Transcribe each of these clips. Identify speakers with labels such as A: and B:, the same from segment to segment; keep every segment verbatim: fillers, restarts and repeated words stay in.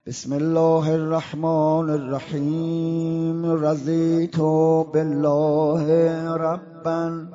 A: بسم الله الرحمن الرحیم. رضیت بالله ربا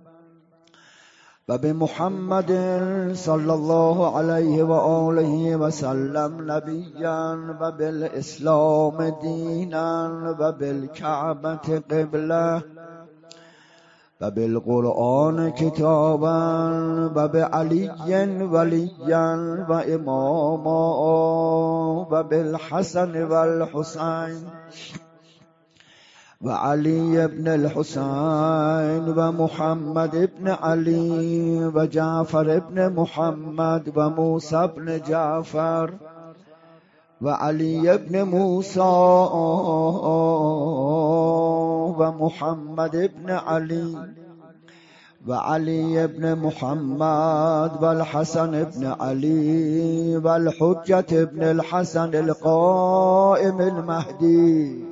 A: و بمحمد صلی الله علیه و آله و سلم نبیا و بالاسلام دینا و بالکعبة قبله و بالقرآن کتابا و بعلی ولیا و اماما و بالحسن و الحسین و علی ابن الحسین و محمد ابن علی و جعفر ابن محمد و موسی ابن جعفر و علی ابن موسی و محمد ابن علی و علی ابن محمد و الحسن ابن علی و الحجة ابن الحسن القائم المهدی.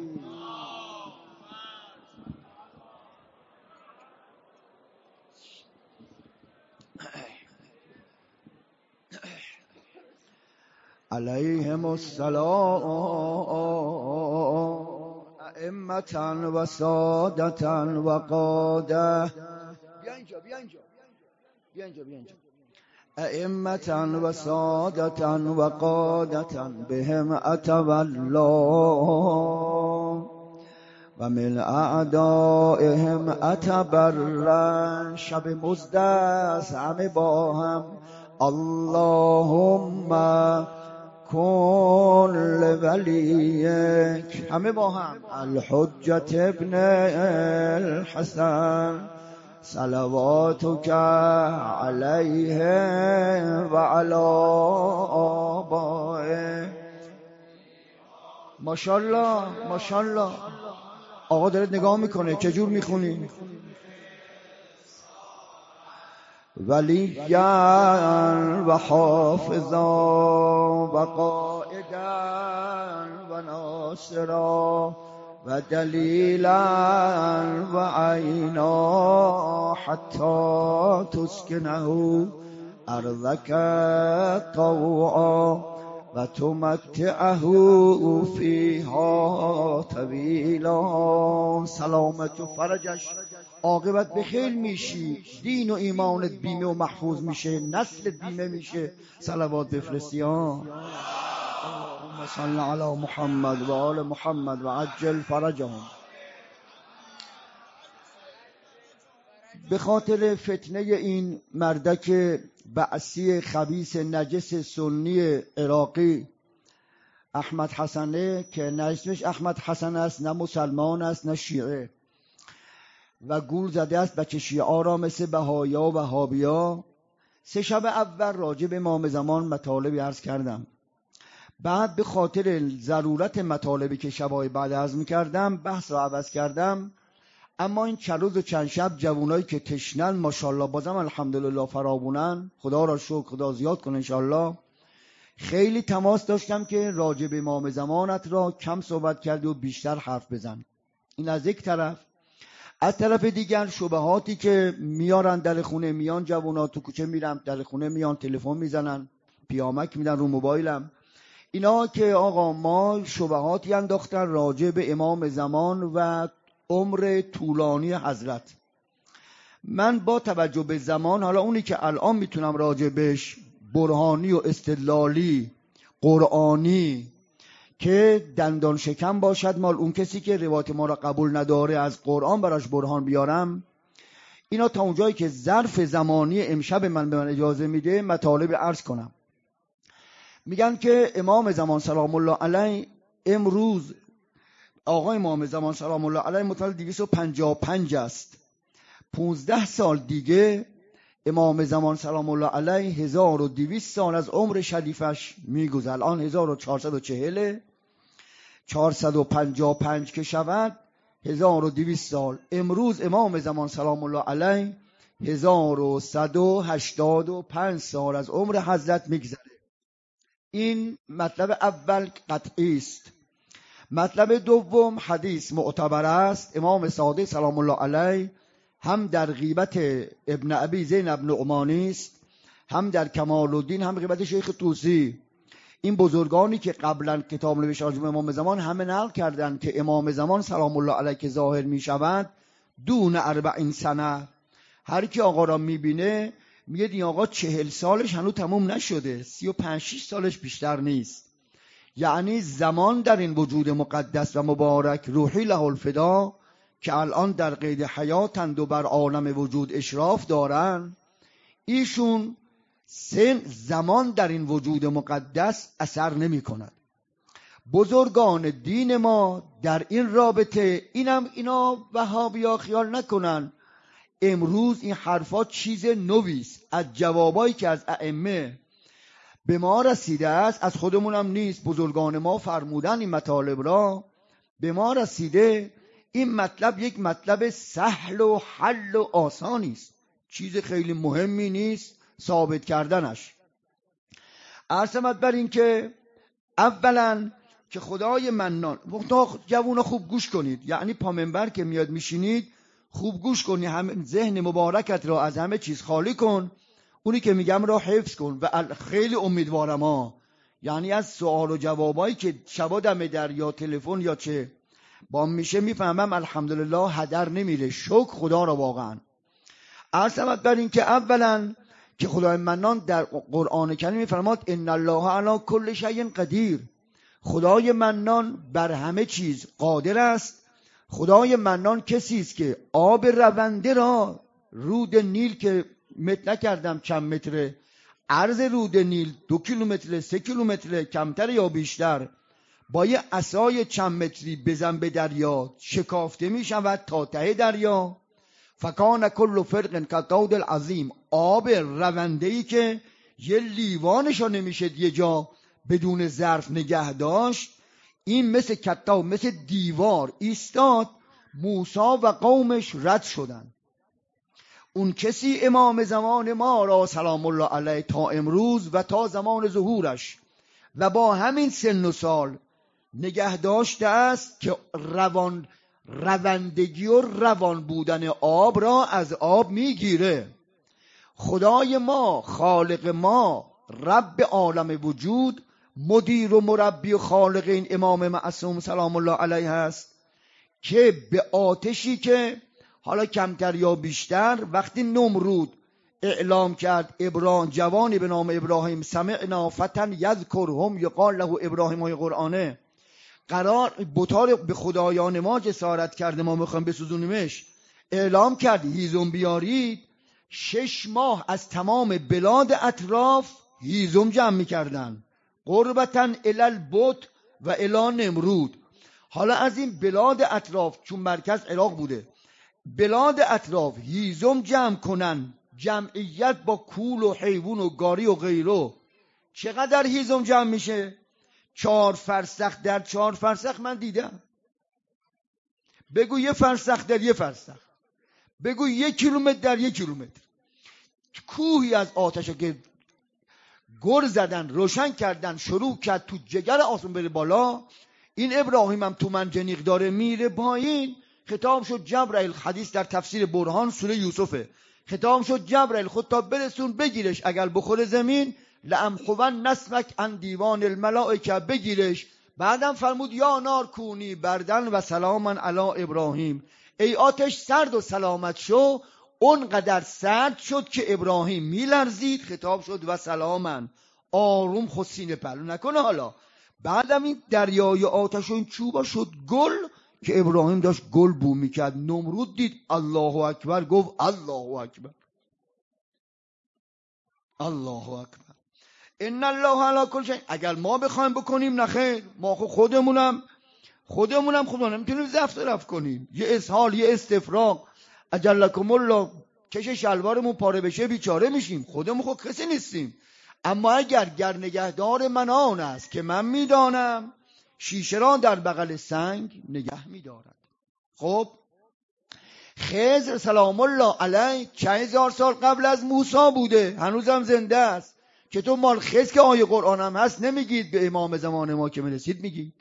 A: علیهم السلام ائمة و سادة و قاده. بیا اینجا بیا اینجا بیا اینجا بیا اینجا ائمة و سادة و قاده بهم اتولا و من اعدائهم اتبرا. شب مزدست همه با هم اللهم کن لولیک، همه با هم الحجة ابن الحسن صلواتک علیه و علی آبائه. ماشاءالله ماشاءالله. آقا داره نگاه میکنه چجور میخونی؟ ولیاً و حافظاً و قائداً و ناصراً و دلیلاً و عینا حتی تسکنه ارضک طوعا و تمتعه فیها طویلا. سلامت و فرجش عاقبت به خیر میشی، دین و ایمانت بیمه و محفوظ میشه، نسلت بیمه میشه. صلوات بفرستی ها. اللهم صل علی محمد و آل محمد و عجل فرجهم. به خاطر فتنه این مردک بعثی خبیث نجس سنی عراقی احمد حسنه که نه اسمش احمد حسن است، نه مسلمان است، نه شیعه، و گول زده است بچه شیعه را مثل بهایا و وهابیا. سه شب اول راجع به امام زمان مطالبی عرض کردم. بعد به خاطر ضرورت مطالبی که شبای بعد عرض میکردم بحث را عوض کردم. اما این چند روز و چند شب جوانایی که تشنن ماشاءالله بازم الحمدلله فراوونن، خدا را شکر، خدا زیاد کنه انشاءالله. خیلی تماس داشتم که راجع به امام زمانت را کم صحبت کردی و بیشتر حرف بزن. این از یک طرف. از طرف دیگر شبهاتی که میارن در خونه، میان جوانا تو کوچه میرم در خونه میان تلفن میزنن، پیامک میدن رو موبایلم، اینا که آقا ما شبهاتی انداختن راجع به امام زمان و عمر طولانی حضرت. من با توجه به زمان، حالا اونی که الان میتونم راجع بهش برهانی و استدلالی قرآنی که دندان شکم باشد مال اون کسی که روایت ما را قبول نداره از قرآن براش برهان بیارم، اینا تا اونجایی که ظرف زمانی امشب من به من اجازه میده مطالب عرض کنم. میگن که امام زمان سلام الله علیه امروز، آقای امام زمان سلام الله علیه متولد دویست و پنجاه و پنج است. پونزده سال دیگه امام زمان سلام الله علیه هزار و دویست سال از عمر شریفش میگذره. الان هزار و چهارصد و چهل، چهارصد و پنجاه و پنج که شود هزار و دویست سال. امروز امام زمان سلام الله علیه هزار و صد و هشتاد و پنج سال از عمر حضرت میگذره. این مطلب اول قطعی است. مطلب دوم حدیث معتبر است. امام صادق سلام الله علیه هم در غیبت ابن ابی زین ابن عمانی است، هم در کمال الدین، هم غیبت شیخ طوسی. این بزرگانی که قبلا کتاب نوشته راجع به امام زمان همه نقل کردند که امام زمان سلام الله علیه که ظاهر می شود دون اربعین سنه، هر کی آقا را میبینه میگه این آقا چهل سالش هنوز تموم نشده، سی و پنج شیش سالش بیشتر نیست. یعنی زمان در این وجود مقدس و مبارک روحی له الفدا که الان در قید حیاتند و بر عالم وجود اشراف دارن، ایشون سن زمان در این وجود مقدس اثر نمی کند. بزرگان دین ما در این رابطه، اینم اینا وهابیا خیال نکنن امروز این حرفا چیز نویست، از جوابایی که از ائمه به ما رسیده است، از خودمونم نیست، بزرگان ما فرمودن این مطالب را به ما رسیده. این مطلب یک مطلب سهل و حل و آسانی است، چیز خیلی مهمی نیست ثابت کردنش. عرضمت بر این که اولا که خدای منان، جوونا خوب گوش کنید، یعنی پا منبر که میاد میشینید خوب گوش کنی، هم ذهن مبارکت را از همه چیز خالی کن، اونی که میگم را حفظ کن. و خیلی امیدوارم ها، یعنی از سوال و جوابایی که شبا دم در یا تلفن یا چه با میشه میفهمم الحمدلله هدر نمیره، شکر خدا را واقعا. عرضمت بر این که اولا که خدای منان در قرآن کریم میفرماد ان الله علی کل شیء قدیر، خدای منان بر همه چیز قادر است. خدای منان کسی است که آب رونده را، رود نیل که متر نکردم چند متره، عرض رود نیل دو کیلومتر سه کیلومتر کمتر یا بیشتر، با یه عصای چند متری بزن به دریا شکافته می شود تا ته دریا. فکان کل فرق کالطود العظیم، آب رونده‌ای که یه لیوانشو نمیشه یه جا بدون ظرف نگه داشت، این مثل کتاب مثل دیوار ایستاد، موسی و قومش رد شدن. اون کسی امام زمان ما را سلام الله علیه تا امروز و تا زمان ظهورش و با همین سن و سال نگه داشته است که روان روندگی و روان بودن آب را از آب میگیره. خدای ما، خالق ما، رب عالم وجود، مدیر و مربی و خالق این امام معصوم سلام الله علیه است که به آتشی که حالا کمتر یا بیشتر وقتی نمرود اعلام کرد ابراهیم، جوانی به نام ابراهیم، سمعنا فتى یذکرهم یقال له ابراهیم، های قرآنه، قرار بطار به خدایان ما جسارت کرده ما میخوایم بسوزونیمش، اعلام کرد هیزم بیارید. شش ماه از تمام بلاد اطراف هیزم جمع میکردن قربتن الی البت و الی نمرود. حالا از این بلاد اطراف، چون مرکز عراق بوده، بلاد اطراف هیزم جمع کنن، جمعیت با کول و حیوان و گاری و غیره، چقدر هیزم جمع میشه؟ چهار فرسخ در چهار فرسخ من دیدم. بگو یه فرسخ در یه فرسخ، بگو یک کیلومتر در یک کیلومتر، کوهی از آتش که گر زدن روشن کردن شروع کرد تو جگر آسمون بره بالا. این ابراهیم هم تو منجنیق داره میره پایین. خطاب شد جبرائیل، حدیث در تفسیر برهان سوره یوسفه، خطاب شد جبرائیل خود تا برسون بگیرش، اگر بخوره زمین لامحون نسمک ان دیوان الملائکه، بگیرش. بعدم فرمود یا نار کونی بردن و سلاما علی ابراهیم، ای آتش سرد و سلامت شو. اونقدر سرد شد که ابراهیم میلرزید. خطاب شد و سلامن، آروم خود سینه پهلو نکنه. حالا بعدم این دریای آتش و این چوبا شد گل که ابراهیم داشت گل بو میکرد. نمرود دید الله اکبر، گفت الله اکبر الله اکبر ان الله علی کل شیء. اگر ما بخوایم بکنیم نخیر، ما خودمونم خودمونم خودمون نمیتونیم زفت رفت کنیم، یه اسهال یه استفراغ اجلکم الله کش شلوارمون پاره بشه بیچاره میشیم، خودمون خود کسی نیستیم. اما اگر گر نگهدار من آن است که من میدانم شیشه را در بغل سنگ نگه میدارد. خب خضر سلام الله علیه چند هزار سال قبل از موسی بوده، هنوزم زنده است. که تو مال خضر که آیه قرآن هم هست نمیگید به امام زمان ما که میرسید میگید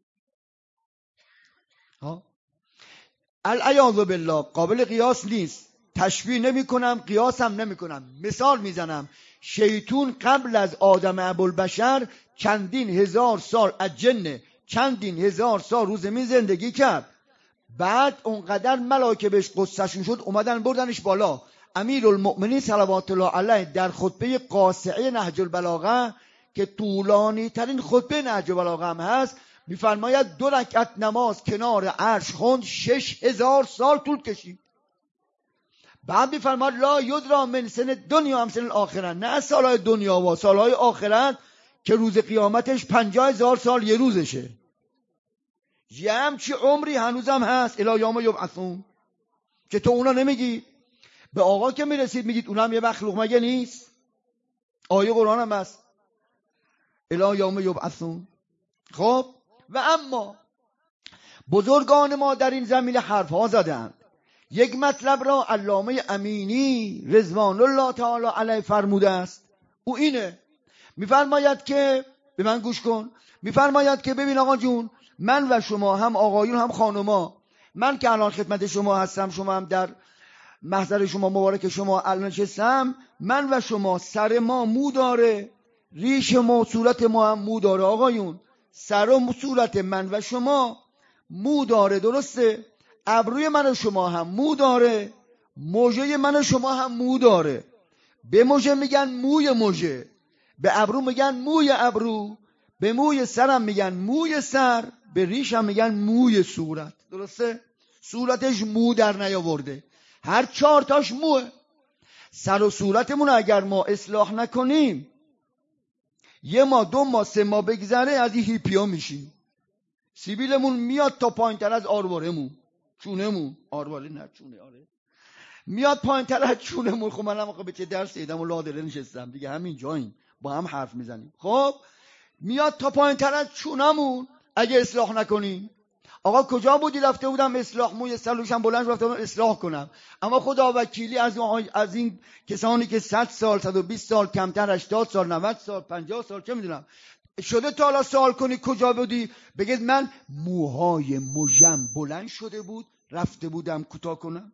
A: ها؟ العیاذ بالله قابل قیاس نیست. تشبیه نمی کنم، قیاس هم نمی کنم، مثال میزنم. شیطون قبل از آدم ابوالبشر چندین هزار سال از جن چندین هزار سال رو زمین زندگی کرد. بعد اونقدر ملائکه بهش قصهشون شد اومدن بردنش بالا. امیرالمؤمنین صلوات الله علیه در خطبه قاصعه نهج البلاغه که طولانی ترین خطبه نهج البلاغه هم هست میفرماید دو رکعت نماز کنار عرش خوند شش هزار سال طول کشید. بعد میفرماید لا یدرا من سن دنیا هم سن الاخره، نه سالهای دنیا و سالهای آخرت که روز قیامتش پنجاه هزار سال یه روزشه. یه همچی عمری هنوزم هست الی یوم یبعثون که تو اونا نمیگی. به آقا که میرسید میگید اونم یه مخلوق مگه نیست؟ آیه قرآن هم هست الی یوم یبعثون. خب و اما بزرگان ما در این زمینه حرف ها زدند. یک مطلب را علامه امینی رضوان الله تعالی علیه فرموده است. او اینه، میفرماید که به من گوش کن، میفرماید که ببین آقا جون، من و شما هم آقایون هم خانوما، من که الان خدمت شما هستم، شما هم در محضر شما مبارک شما الان نشستم، من و شما سر ما مو داره، ریش ما صورت ما هم مو داره آقایون. سر و صورت من و شما مو داره، درسته؟ ابروی من و شما هم مو داره، موجه من و شما هم مو داره. به موجه میگن موی موجه، به ابرو میگن موی ابرو، به موی سرم میگن موی سر، به ریشم میگن موی صورت، درسته؟ صورتش مو در نیاورده، هر چهار تاش موه. سر و صورتمون اگر ما اصلاح نکنیم یه ما دو ما سه ما بگذره از این هیپیا میشیم. سیبیلمون میاد تا پایین تر از آروارمون، چونمون، آرواره نه چونه، آره میاد پایین تر از چونمون. خب منم آخه به چه درس دیدم و لادره نشستم دیگه، همین جاییم با هم حرف میزنیم. خب میاد تا پایین تر از چونمون اگه اصلاح نکنیم. آقا کجا بودی؟ رفته بودم اصلاح، موی سلوشم بلند رفته بودم اصلاح کنم. اما خدا وکیلی از از این کسانی که صد سال، صد و بیست سال کمتر، هشتاد سال، نود سال، پنجاه سال، چه میدونم شده، تا حالا سوال کنی کجا بودی؟ بگید من موهای مژم بلند شده بود رفته بودم کوتاه کنم.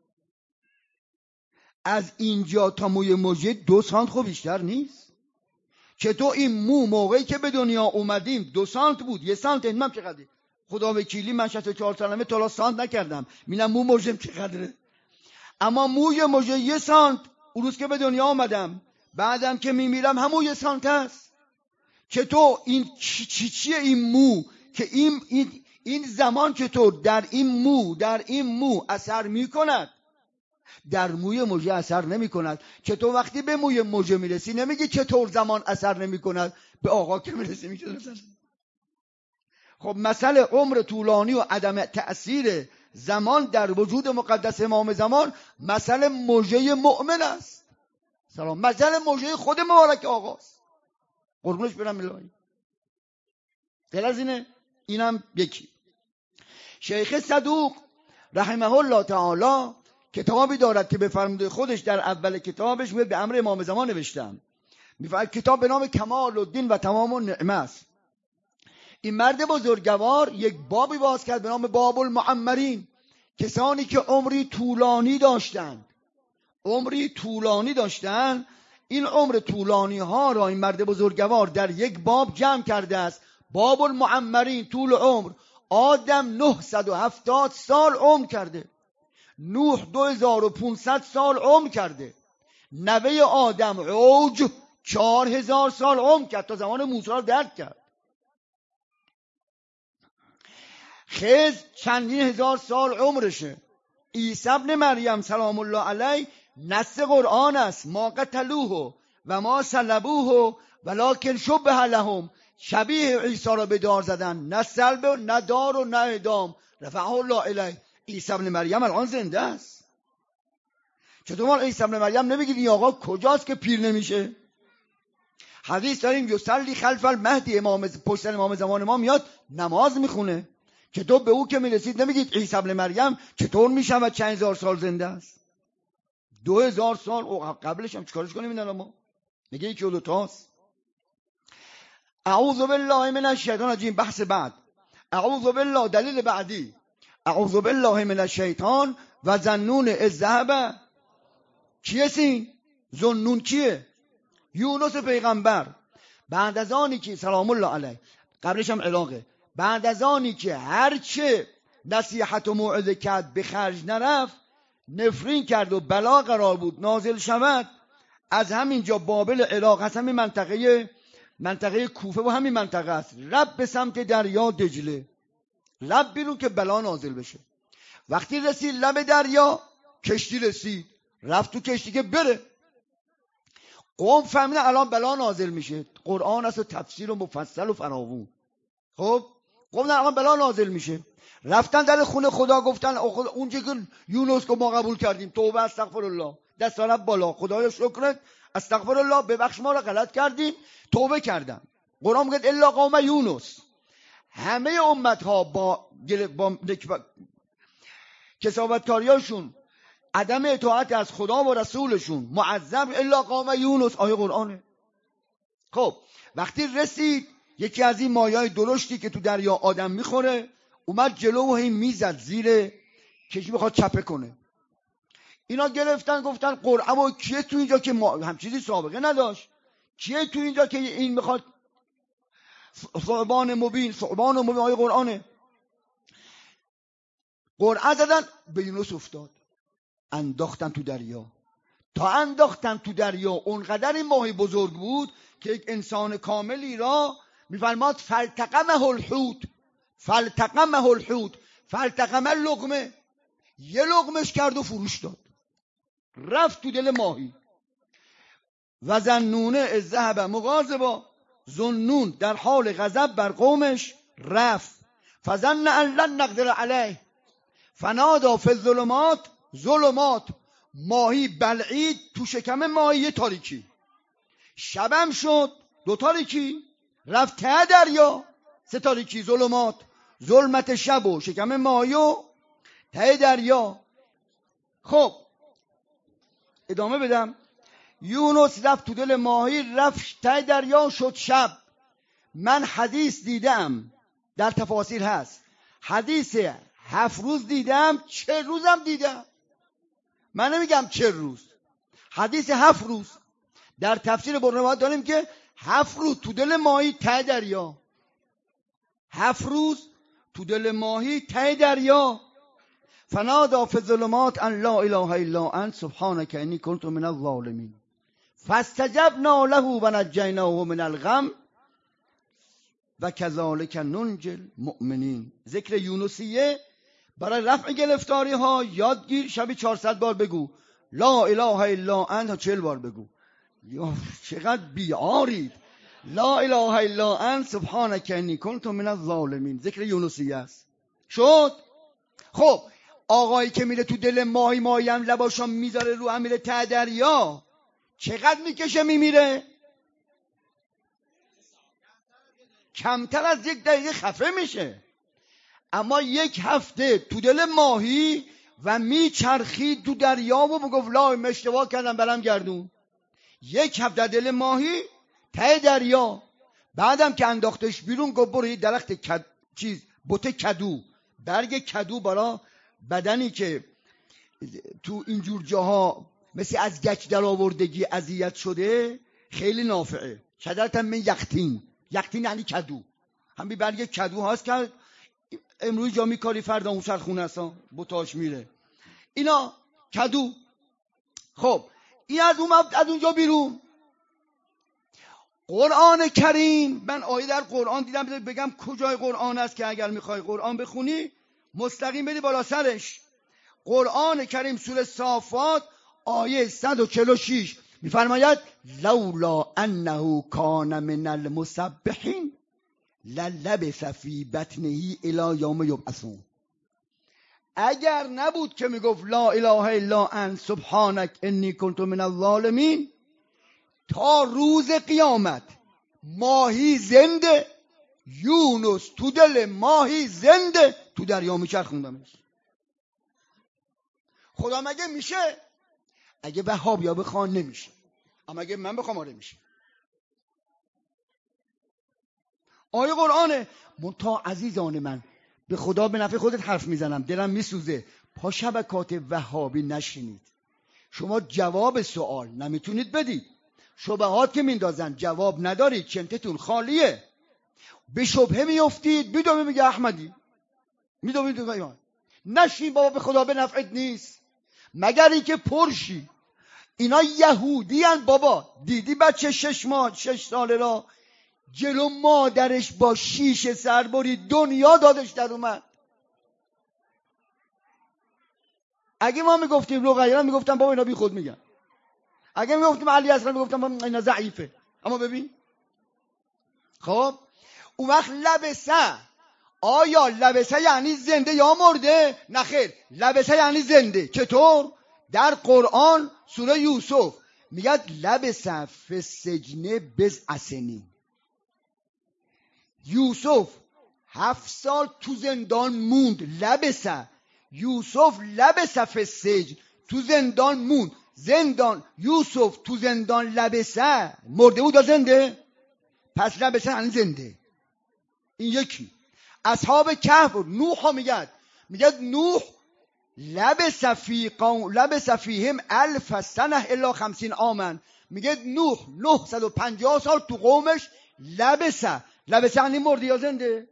A: از اینجا تا موی مژه دو سانت خب بیشتر نیست. چطور این مو موقعی که به دنیا اومدیم دو سانت بود، یه سانت اینم چقدره؟ خدا وکیلی من شصت و چهار سالمه تا حالا سانت نکردم، میبینم مو مژم چقدره. اما موی مژه یه سانت اون روز که به دنیا آمدم، بعدم که میمیرم همون یه سانت هست. چطور این چی چی چیه این مو که این این این زمان چطور در این مو در این مو اثر میکند، در موی مژه اثر نمیکند؟ چطور وقتی به موی مژه میرسی نمیگی چطور زمان اثر نمیکند، به آقا که میرسی میگی. خب مسئله عمر طولانی و عدم تأثیر زمان در وجود مقدس امام زمان مسئله مژه مؤمن است. سلام، مسئله مژه خود مبارک آقاست، قربونش برم الهی. غیر از اینه، اینم یکی. شیخ صدوق رحمه الله تعالی کتابی دارد که به فرموده خودش در اول کتابش به امر امام زمان نوشتم. میفرماید کتاب به نام کمال الدین و تمام النعمه است. این مرد بزرگوار یک بابی باز کرد به نام باب المعمرین، کسانی که عمری طولانی داشتند، عمری طولانی داشتند. این عمر طولانی ها را این مرد بزرگوار در یک باب جمع کرده است. باب المعمرین، طول عمر. آدم نهصد و هفتاد سال عمر کرده، نوح دو هزار و پانصد سال عمر کرده، نوه آدم عوج چهار هزار سال عمر کرد تا زمان موسی را درک کرد. خضر چندین هزار عمر عمرشه. عیسی ابن مریم سلام الله علیه نص قرآن است. ما قتلوه و ما صلبوه ولکن شبه لهم، شبیه عیسی را به دار زدن، نه صلب و نه دار و نه اعدام، رفعه الله الیه. عیسی ابن مریم الان زنده است. چطور ما عیسی ابن مریم نمیگید این آقا کجاست که پیر نمیشه؟ حدیث داریم یصلی خلف المهدی، امام پشت امام زمان ما میاد نماز میخونه. چطور به او که میرسید نمیگید عیسی ابن مریم چطور میشود چند هزار سال زنده است؟ دو هزار سال او قبلش هم چیکارش کنیم اینا؟ ما میگه یکی و دو تاست. اعوذ بالله من الشیطان الرجیم. بحث بعد. اعوذ بالله، دلیل بعدی. اعوذ بالله من الشیطان و ظنون الذهب. کیه سین؟ ظنون کیه؟ یونس پیغمبر بعد از آنی که سلام الله علیه، قبلش هم عراقه، بعد از آنی که هرچه نصیحت و موعظه کرد به خرج نرفت، نفرین کرد و بلا قرار بود نازل شود، از همینجا بابل عراق، از همین منطقه منطقه کوفه و همین منطقه است، رب به سمت دریا دجله، لب بیرون که بلا نازل بشه. وقتی رسید لب دریا، کشتی رسید، رفت تو کشتی که بره. قوم فهمیدن الان بلا نازل میشه، قرآن است و تفسیر و مفصل و فراوون. خب قوم الان بلا نازل میشه، رفتن در خونه خدا، گفتن اونجا که یونس که ما قبول کردیم، توبه استغفر الله، دست رب بالا، خدایا شکرت، استغفر الله، ببخش ما را غلط کردیم، توبه کردن. قرآن میگه الا قوم یونس، همه امت ها با با کساوتکاریاشون، عدم اطاعت از خدا و رسولشون معذب، الا قوم یونس، آیه قرآنه. خب وقتی رسید یکی از این مایه‌های درشتی که تو دریا آدم میخوره اومد جلو و هی میزد زیر کشتی میخواد چپه کنه. اینا گرفتن گفتن قرآن و کیه تو اینجا که ما هم چیزی سابقه نداشت، کیه تو اینجا که این میخواد ثعبان مبین، ثعبان مبین آیه قرآنه. قرآن زدن به یونس افتاد، انداختن تو دریا. تا انداختن تو دریا اونقدر این ماهی بزرگ بود که یک انسان کاملی را میفرماد فالتقمه الحوت، فالتقمه الحوت، فالتقمه لقمه، یه لقمش کرد و فروش داد، رفت تو دل ماهی. و ظنون اذ ذهب مغاضبا، ظنون در حال غضب بر قومش رفت. فظن ان لن نقدر علیه فنادی فی الظلمات، ظلمات ماهی بلعید تو شکم ماهی یه تاریکی، شبم شد دو تاریکی، رفت ته دریا سه تاریکی، ظلمات، ظلمت شب و شکم ماهی و ته دریا. خب ادامه بدم. یونس رفت تو دل ماهی، رفت ته دریا، شد شب. من حدیث دیدم، در تفاسیر هست، حدیث هفت روز دیدم، چه روزم دیدم، من نمیگم چه روز، حدیث هفت روز. در تفسیر برنوات داریم که هفت روز تو دل ماهی ته دریا، هفت روز تو دل ماهی ته دریا. فنادی فی الظلمات ان لا اله الا انت سبحانک انی کنت من الظالمین فاستجبنا له و نجیناه من الغم و کذالک ننجی المؤمنین. ذکر یونسیه برای رفع گرفتاری ها یادگیر، شبی چهارصد بار بگو لا اله الا انت، چهل بار بگو. یا چقدر بیعارید، لا اله الا انت سبحانک انی کنت من الظالمین، ذکر یونسیه است. شد. خب آقایی که میره تو دل ماهی، ماهی هم لباشو میذاره رو، هم میره ته دریا، چقدر میکشه میمیره؟ کمتر از یک دقیقه خفه میشه. اما یک هفته تو دل ماهی و میچرخید تو دریا و بگفت لا اشتباه کردم برم گردون. یک هفته دل ماهی ته دریا. بعدم که انداختش بیرون گفت برو درخت کد... چیز بوته کدو، برگ کدو برا بدنی که تو اینجور جاها مثل از گچ در آوردگی اذیت شده خیلی نافعه. شجرة من یقطین، یقطین یعنی کدو، همین برگ کدو هست که امروز جا میکاری فردا اون سر خونه هستن بوتاش میره، اینا کدو. خب این از اون از اونجا بیرون. قرآن کریم، من آیه در قرآن دیدم، بگم کجای قرآن است که اگر میخوای قرآن بخونی مستقیم بدی بالا سرش. قرآن کریم سوره صافات آیه صد و چهل و شش میفرماید لولا انه کان من المسبحین للبث فی بطنه الی یوم یبعثون. اگر نبود که میگفت لا اله الا انت سبحانک انی کنت من الظالمین، تا روز قیامت ماهی زنده، یونس تو دل ماهی زنده تو دریا میچرخوندمش. خدا مگه میشه؟ اگه وهابیا بخوان نمیشه، اما اگه من بخوام آره میشه. آیه قرآنه. منتها عزیزان من، به خدا به نفع خودت حرف میزنم، دلم میسوزه پا شبکات وهابی نشینید. شما جواب سوال نمیتونید بدید. شبهات که میندازن جواب ندارید، چنتتون خالیه، به شبهه میافتید، میدومی میگه احمدی، میدومی میگه نشین بابا به خدا به نفعت نیست، مگر اینکه پرشی. اینا یهودی هن بابا. دیدی بچه شش ماه شش ساله را جلو مادرش با شیشه سر برید، دنیا دادش در اومد. اگه ما میگفتیم رقیه میگفتم بابا اینا بی خود میگن، اگه میگفتیم علی اصغر میگفتم بابا اینا ضعیفه. اما ببین خب اون وقت لبسه، آیا لبسه یعنی زنده یا مرده؟ نه خیر، لبسه یعنی زنده. چطور؟ در قرآن سوره یوسف میگه لبسه فی السجن بضع سنین. یوسف هفت سال تو زندان موند. لبسه، یوسف لبسه فی السجن، تو زندان موند. زندان یوسف تو زندان لبسه مرده بود یا زنده؟ پس لبسه یعنی زنده. این یکی. اصحاب کهف نوح ها میگه میگه نوح لبس فی قوم لبس فیهم الف سنه الا خمسین عاما. میگه نوح نهصد و پنجاه سال تو قومش لبسه. لبسه یعنی مرده یا زنده؟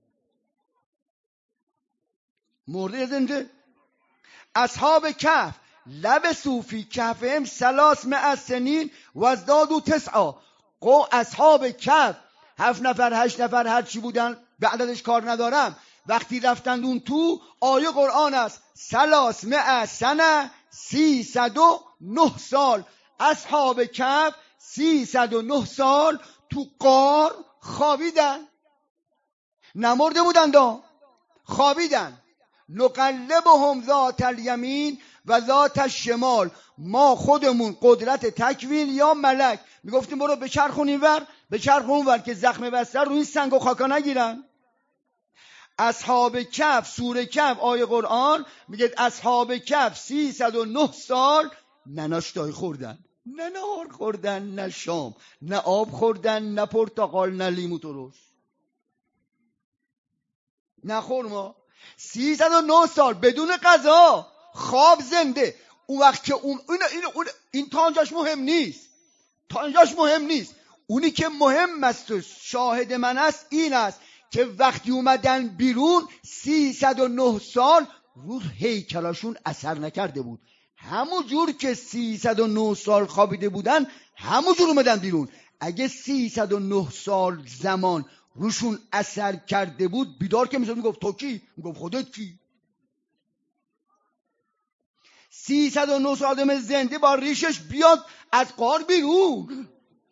A: مرده یا زنده؟ اصحاب کهف لبسوا فی کهفهم ثلاثمائة سنین و ازدادوا تسعا. قو اصحاب کهف هفت نفر هشت نفر هر چی بودن به عددش کار ندارم، وقتی رفتند اون تو، آیه قرآن است ثلاثمائة سنه، سیصد و نه سال. اصحاب کهف سیصد و نه سال تو غار خوابیدن، نمرده بودند، خوابیدن. نقلبهم ذات الیمین و ذات الشمال. ما خودمون قدرت تکوین یا ملک میگفتیم برو بچرخون اینور بچرخون اونور که زخم بستر روی سنگ و خاکا نگیرن. اصحاب کهف سوره کهف آیه قرآن میگه اصحاب کهف سیصد و نه سال نه ناشتای خوردن، نه نهار خوردن، نه شام، نه آب خوردن، نه پرتقال، نه لیمو ترش، نه خرما. سیصد و نه سال بدون غذا، خواب زنده. اون وقت که اون این این, این, این تا اینجاش مهم نیست، تا اینجاش مهم نیست. اونی که مهم است و شاهد من است این است که وقتی اومدن بیرون سیصد و نه سال رو هیکلاشون اثر نکرده بود. همون جور که سیصد و نه سال خوابیده بودن همون جور اومدن بیرون. اگه سیصد و نه سال زمان روشون اثر کرده بود بیدار که میشد میگفت تو کی؟ میگفت خودت کی؟ سیصد و نه سال آدم زنده با ریشش بیاد از غار بیرون،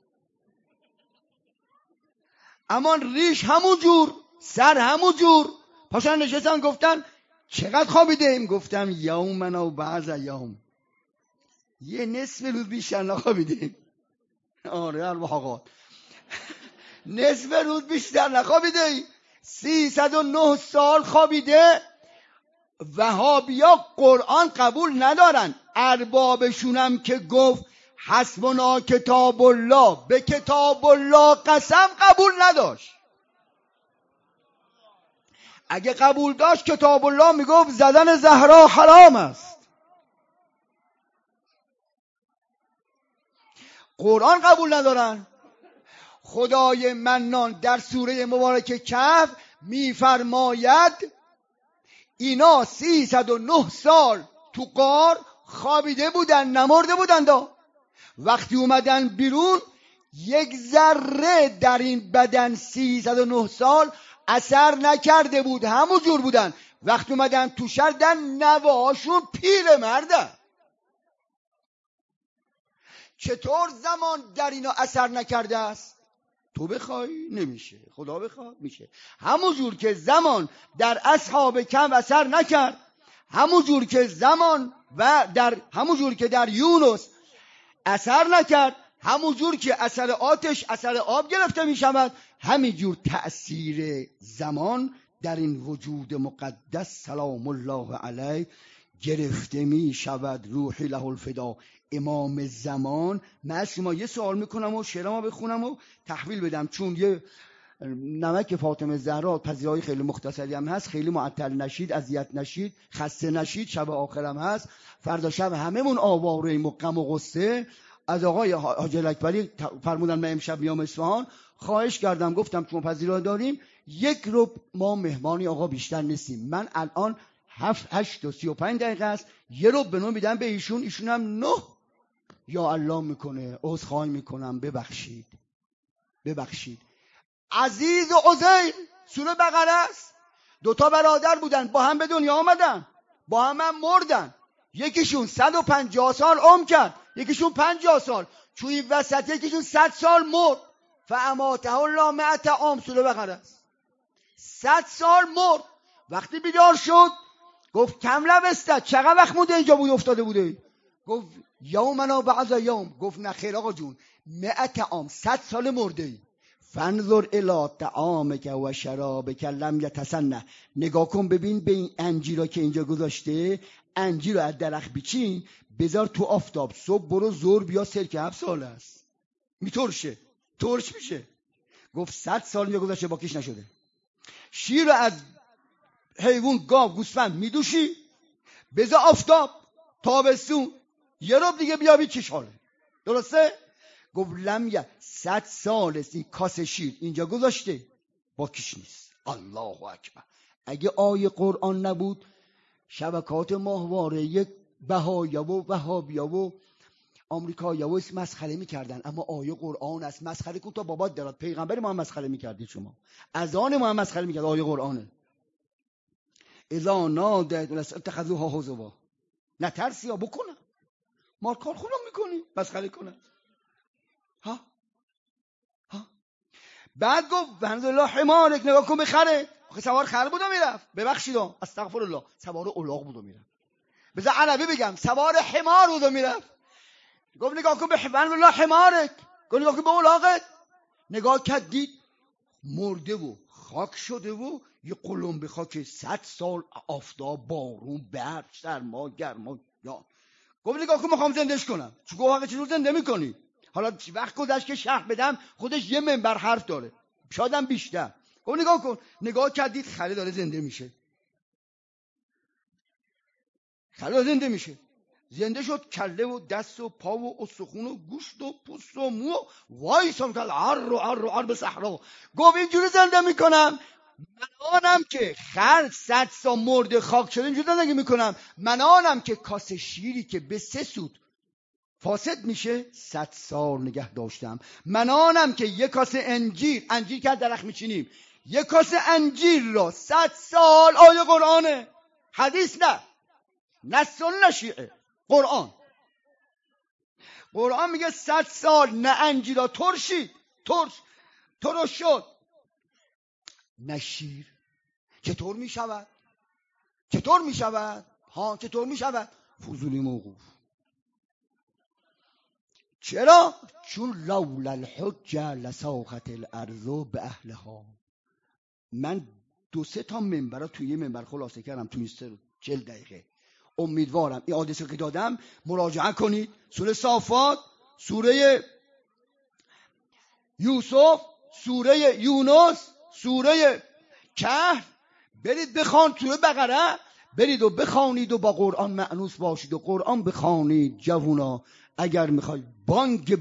A: اما ریش همون جور، سر همون جور. پاشن نشستن گفتن چقدر خوابیده ایم؟ گفتم یومنا و بعض یوم، یه نصف روز بیشتر نخوابیده. آره الواقع نصف روز بیشتر نخوابیده. سیصد و نه سال خوابیده. وهابیا قرآن قبول ندارن. اربابشونم که گفت حسبنا کتاب الله، به کتاب الله قسم قبول نداشت. اگه قبول داشت کتاب الله میگفت زدن زهرا حرام است. قرآن قبول ندارن. خدای منان در سوره مبارکه کهف میفرماید اینا سیصد و نه سال تو غار خوابیده بودن، نمرده بودن. وقتی اومدن بیرون یک ذره در این بدن سیصد و نه سال اثر نکرده بود، همون جور بودن. وقتی اومدن تو شهر در نوهاشون پیر مرده. چطور زمان در اینا اثر نکرده است؟ تو بخوای نمیشه، خدا بخواد میشه. همون جور که زمان در اصحاب کهف اثر نکرد، همون جور که زمان و در همون جور که در یونس اثر نکرد، همون جور که اثر آتش اثر آب گرفته می شود، همین جور تأثیر زمان در این وجود مقدس سلام الله علیه گرفته می شود. روحی له الفدا. امام زمان. من شما یه سوال میکنم و شعرمو بخونم و تحویل بدم، چون یه نمک فاطمه زهرا پذیرایی خیلی مختصری هم هست، خیلی معطل نشید، اذیت نشید، خسته نشید، شب آخرم هست، فردا شب هممون آواره و غم و غصه. از آقای حاجی اکبری فرمودن من امشب میام اصفهان، خواهش کردم گفتم چون پذیرا داریم یک رو ما مهمانی آقا بیشتر نیستیم، من الان هفت هشت و سی و پنج دقیقه است، یه رو به نو میدم به ایشون، ایشون هم نه یا الله میکنه، عذرخواهی میکنم ببخشید ببخشید. عزیز و عزیر سوره بقره است. دوتا برادر بودن با هم به دنیا آمدن، با هم هم مردن. یکیشون صد و پنجاه سال عمر کرد، یکیشون پنجاه سال. توی وسط یکیشون صد سال مرد. فاماته الله مئة عام سوره بقره است. صد سال مرد. وقتی بیدار شد گفت کم لبسته، چقدر وقت مونده اینجا بود افتاده بوده؟ گفت یومنا بعض یوم. گفت نه خیر آقا جون، مئة عام، صد سال مرده ای. فانظر الی طعامک و شرابک لم یتسنه. نگاه کن ببین به این انجیرا که اینجا گذاشته، انجیر رو از درخت بیچین بذار تو آفتاب، صبح برو زور بیا سرکه هفت سال است میترشه، ترش میشه. گفت صد سال اینجا گذاشته باکیش نشده. شیر رو از حیوان، گاو، گوسفند میدوشی بذار آفتاب تابستون، یه رو دیگه بیابی چه حاله. درسته؟ گفت لم یه صد سال است این کاسه شیر اینجا گذاشته باکیش نیست. الله اکبر. اگه آیه قرآن نبود شبکات ماهواره یک بهایا و وهابیا و آمریکایا و مسخره میکردن، اما آیه قرآن است. مسخره کن تا بابات درات، پیغمبر ما هم مسخره میکردید، شما اذان ما هم مسخره میکرد، آیه قرآنه. اذا نادت اتخذوها هزوا. نترسی ها بکنم، ما کار خودم میکنیم مسخره کنم. ها ها بعد گفت بنظر الله حمارک، نگاه کن بخره. آخه سوار خر بود و میرفت، ببخشید استغفر الله، سوار الاغ بود و میرفت. بذار عربی بگم، سوار حمار بود و میرفت. گفت نگاه کن به بنظر الله حمارک، گفت نگاه کن به الاغت. نگاه کرد دید مرده و خاک شده و یه قلمبه خاک، صد سال آفتاب، بارون، برف، سرما، گرما. یا گفت نگاه کن میخوام زندهش کنم. چون گفت آقا چجور زنده میکنی؟ حالا وقت گذشت که شرح بدم، خودش یه منبر حرف داره، شایدم بیشتر. گفت نگاه کن. نگاه کردید خره داره زنده میشه، خره داره زنده میشه. زنده شد، کله و دست و پا و استخون و گوشت و پوست و مو. وای سم کرد عر و عر و عر به صحرا. گفت اینجوری زنده میکنم. من آنم که خر صد سال مرده خاک شده اینجوری زندگی میکنم. من آنم که کاسه شیری که به سه سود فاسد میشه صد سال نگه داشتم. من آنم که یک کاسه انجیر، انجیر که درخت میچینیم، یک کاسه انجیر را صد سال. آیه قرآنه، حدیث نه، نه سنت شیعه، قرآن. قرآن میگه صد سال نه انجیر را ترشید، ترش ترش شد، نه شیر. چطور میشود؟ چطور میشود؟ ها چطور میشود؟ فضولی موقوف. چرا؟ چون لولا الحجه لساقت الارض به اهلها. من دو سه تا منبر توی یه منبر خلاصه کردم توی چهل دقیقه. امیدوارم این آدرس رو که دادم مراجعه کنید. سوره صافات، سوره یوسف، سوره یونس، سوره کهف، برید بخوان. سوره بقره برید و بخوانید و با قرآن مأنوس باشید و قرآن بخوانید. جوونا اگر میخواید بانگ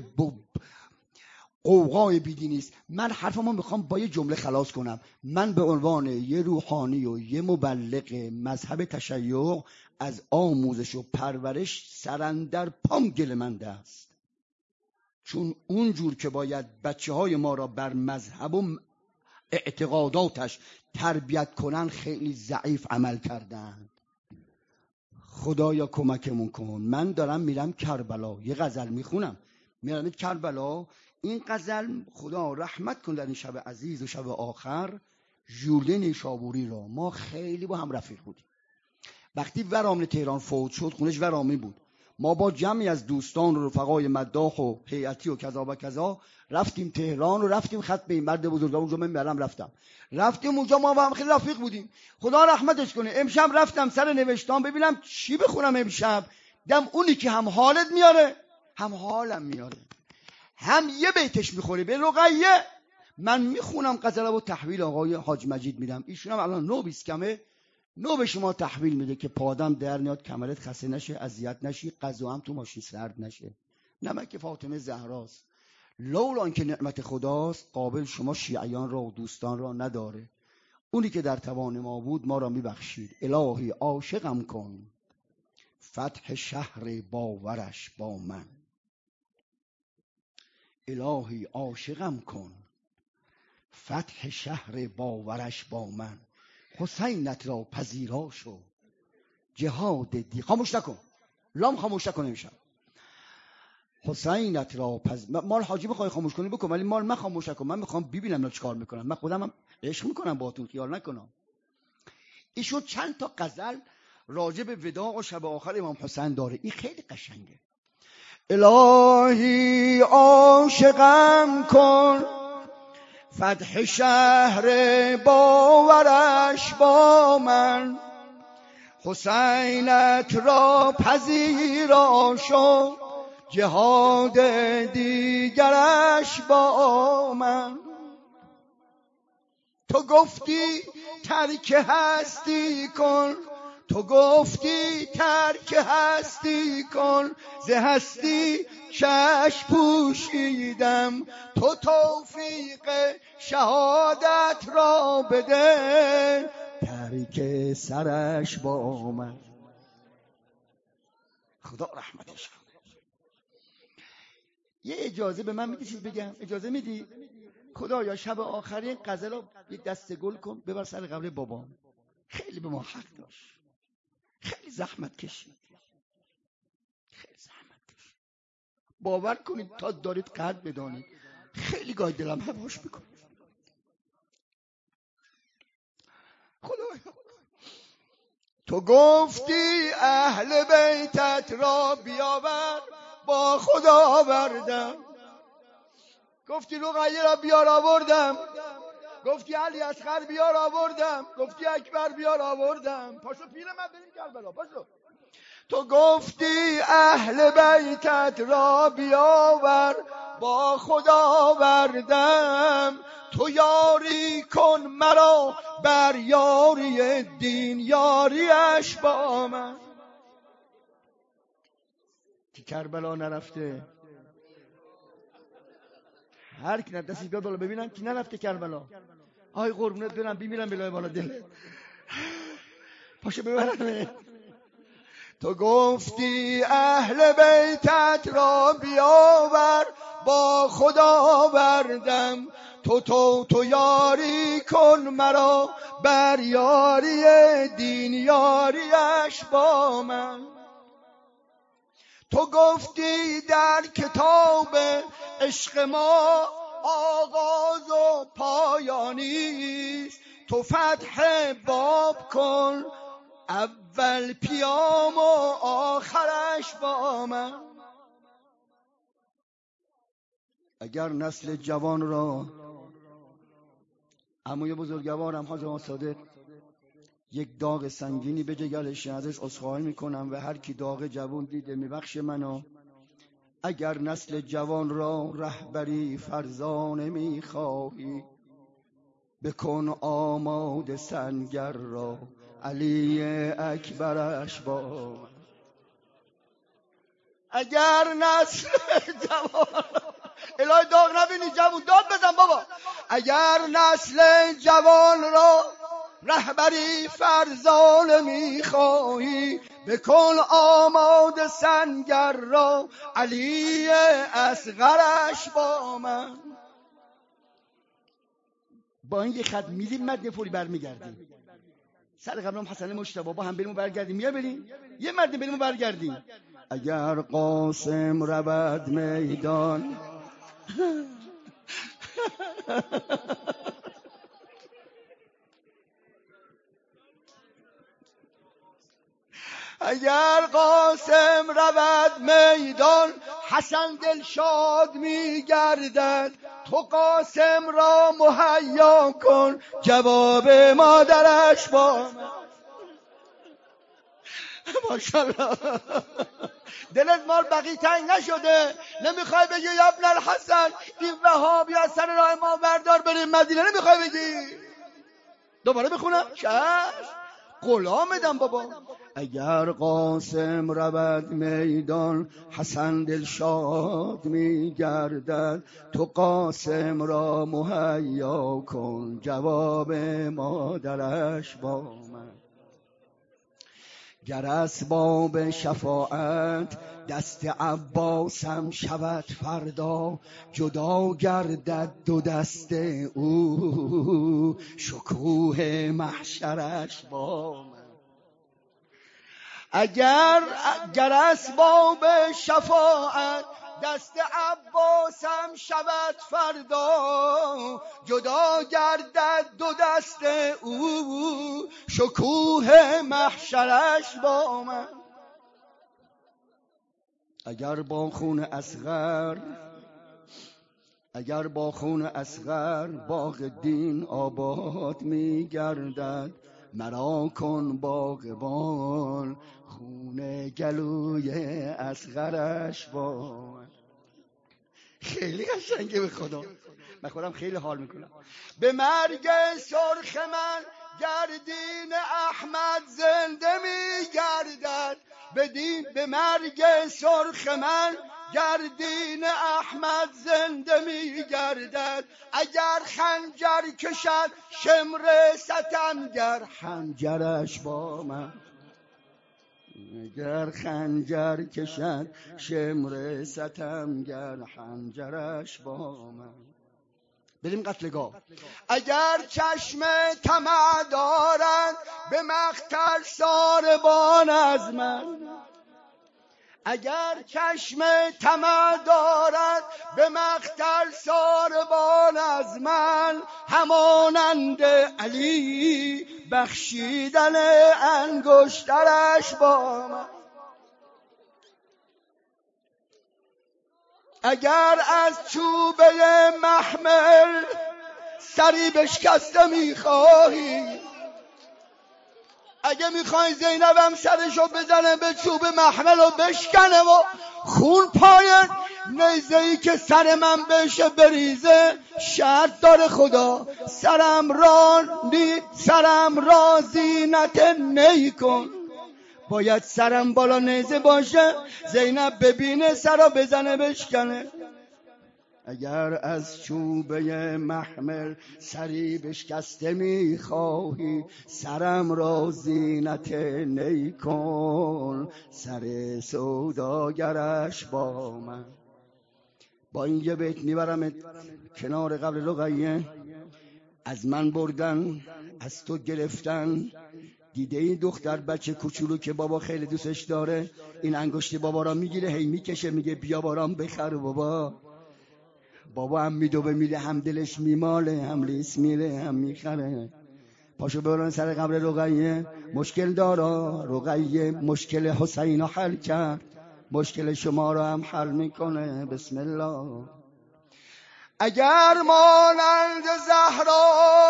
A: قوقای بیدی نیست. من حرفمو میخوام با یه جمله خلاص کنم. من به عنوان یه روحانی و یه مبلغ مذهب تشیع از آموزش و پرورش سرندر پام گلمنده است. چون اونجور که باید بچه های ما را بر مذهب و اعتقاداتش تربیت کنن خیلی ضعیف عمل کردن. خدایا کمکمون کن. من دارم میرم کربلا، یه غزل میخونم، میرم کربلا. این غزل خدا رحمت کن در این شب عزیز و شب آخر ژوله نیشابوری را. ما خیلی با هم رفیق بودیم. وقتی ورامین تهران فوت شد، خونش ورامی بود، ما با جمعی از دوستان و رفقای مداح و هیئتی و کذا و کذا رفتیم تهران و رفتیم خط به این مرد بزرگا. اونجا من برام رفتم، رفتیم اونجا، ما با هم خیلی رفیق بودیم. خدا رحمتش کنه. امشب رفتم سر نوشتم ببینم چی بخونم امشب. دم اونی که هم حالت میاره هم حالم میاره، هم یه بیتش میخوره به رقیه. من میخونم غزل و تحویل آقای حاج مجید میدم. ایشون هم الان نو بیست کمه، نو به شما تحویل میده که پادم در نیاد، کمرت خسته نشه، اذیت نشی، غذا هم تو ماشین سرد نشه. نمک فاطمه زهراست. لولا اینکه نعمت خداست قابل شما شیعیان را و دوستان را نداره. اونی که در توان ما بود ما را میبخشید. الهی عاشقم کن، فتح شهر باورش با من. الهی عاشقم کن، فتح شهر باورش با من. حسینت را پذیرا شو، جهاد دی. خاموش نکن، لام خاموش نکن امشب. حسینت را پز... مال حاجی بخوای خاموش کنی بکن، ولی مال من خاموش نکن. من میخوام ببینم اینا چیکار میکنن. من خودم هم عشق میکنم باهاتون، خیال نکنم. ایشون چند تا غزل راجع به وداع و شب آخر امام حسین داره. این خیلی قشنگه. الهی عاشقم کن، فتح شهر باورش با من. حسینت را پذیرا شو، جهاد دیگرش با من. تو گفتی ترک هستی کن، تو گفتی ترک هستی کن. ز هستی چشم پوشیدم، تو توفیق شهادت را بده. ترک سرش با من. خدا رحمتش کنه. یه اجازه به من میدی چیز بگم؟ اجازه میدی؟ خدایا شب آخری غزل یه دسته گل کن ببر سر قبر بابام. خیلی به ما حق داشت، خیلی زحمت کشید، خیلی زحمت کشید. باور کنید تا دارید قدر بدانید خیلی گاهی دلم هواش میکنه. خدایا تو گفتی اهل بیتت را بیاور، با خدا آوردم. گفتی رقیه را بیار آوردم، گفتی علی اصغر بیار آوردم، گفتی اکبر بیار آوردم. پاشو پیرمرد بریم کربلا، پاشو. تو گفتی اهل بیتت را بیاور، با خدا آوردم. تو یاری کن مرا بر یاری دین، یاریش با من. که کربلا نرفته، هر کی دستی بیاد بالا ببینم کی نرفته کربلا. آی قربونت برم بیمیرم بلای بالا دلت. پاشو ببرم. تو گفتی اهل بیتت را بیاور، با خدا آوردم. تو تو تو یاری کن مرا بر یاری دین، یاریش با من. تو گفتی در کتاب عشق ما آغاز و پایانیست. تو فتح باب کن، اول پیام و آخرش با من. اگر نسل جوان را، عموی بزرگوارم حاج آقا صادق یک داغ سنگینی به جگرش، ازش عذرخواهی میکنم و هر کی داغ جوان دیده میبخشه منو. اگر نسل جوان را رهبری فرزانه میخواهی، بکن آماده سنگر را، علی اکبرش با. اگر نسل جوان، الهی داغ نبینی جوان، داد بزن بابا. اگر نسل جوان را رهبری فرزانه میخواهی، بکن آماده سنگر را، علی اصغرش با من. با این یه خط میدیم مدن فوری برمیگردیم سر قبرم حسن مجتبی، با هم بریم و برگردیم. یا بریم یه مدن بریم و برگردیم. اگر قاسم رود میدان اگر قاسم رود میدان، حسن دلشاد میگردد. تو قاسم را مهیا کن، جواب مادرش با من. ماشاءالله دلت مال بقیه تنگ نشده؟ نمیخوای بگی یا ابن الحسن این وهابی از سر راه ما بردار بریم مدینه؟ نمیخوای بگی؟ دوباره بخونم؟ چشم. غلامدم بابا. اگر قاسم رود میدان حسن دلشاد میگردد، تو قاسم را مهیا کن جواب مادرش با من. گر اسباب شفاعت دست عباسم شود فردا، جدا گردد دو دست او شکوه محشرش با من. اگر گر اسباب شفاعت دست عباسم شود فردا، جدا گردد دو دست او شکوه محشرش با من. اگر با خون اصغر اگر با خون اصغر باغ دین آباد می گردد، مرا کن باغبان خون گلوی اصغرش با من. خیلی قشنگه به خدا، من خودم خیلی حال میکنم. به مرگ سرخ من گردین احمد زنده میگردد، بدین به مرگ سرخ من گردین احمد زنده میگردد. اگر خنجر کشد شمر ستمگر خنجرش با من. اگر خنجر کشد شمر ستمگر خنجرش با من. بریم قتلگاه. اگر چشم طمع دارند به مقتل ساربان از من، اگر چشم طمع دارد به مقتل ساربان از من، همانند علی بخشیدن انگشترش با من. اگر از چوبه محمل سری بشکسته میخواهی، اگه میخوای زینبم سرشو بزنه به چوب محمل و بشکنه و خون پای نیزه‌ای که سر من بشه بریزه، شرط داره خدا سرم را نی سرم را زینت نی کن. باید سرم بالا نیزه باشه، زینب ببینه سرا بزنه بشکنه. اگر از چوبه محمل سری بشکسته میخواهی، سرم را زینت نی کن، سر سوداگرش با من. با این یه بیت میبرم کنار قبر رقیه. از من بردن از تو گرفتن، دیده این دختر بچه کوچولو که بابا خیلی دوستش داره، این انگشت بابا را میگیره هی میکشه میگه بیا بارام بخر بابا. بابا هم میدوه میره، هم دلش میماله، هم لیس میره، هم میخره. پاشو برون سر قبر رقیه. مشکل دارا رقیه مشکل حسین رو حل کرد، مشکل شما رو هم حل میکنه. بسم الله. اگر مانند زهرا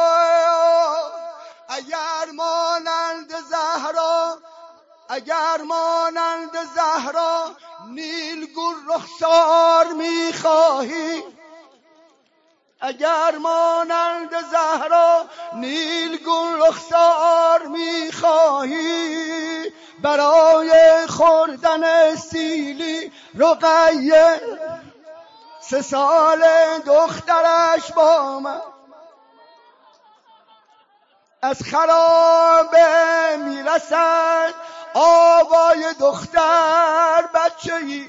A: اگر مانند زهرا اگر مانند زهرا نیلگون رخسار میخواهی، اگر مانند زهرا نیلگون رخسار میخواهی، برای خوردن سیلی رقیه سه سال دخترش با من. از خرابه میرسد آوای دختر بچه‌ای،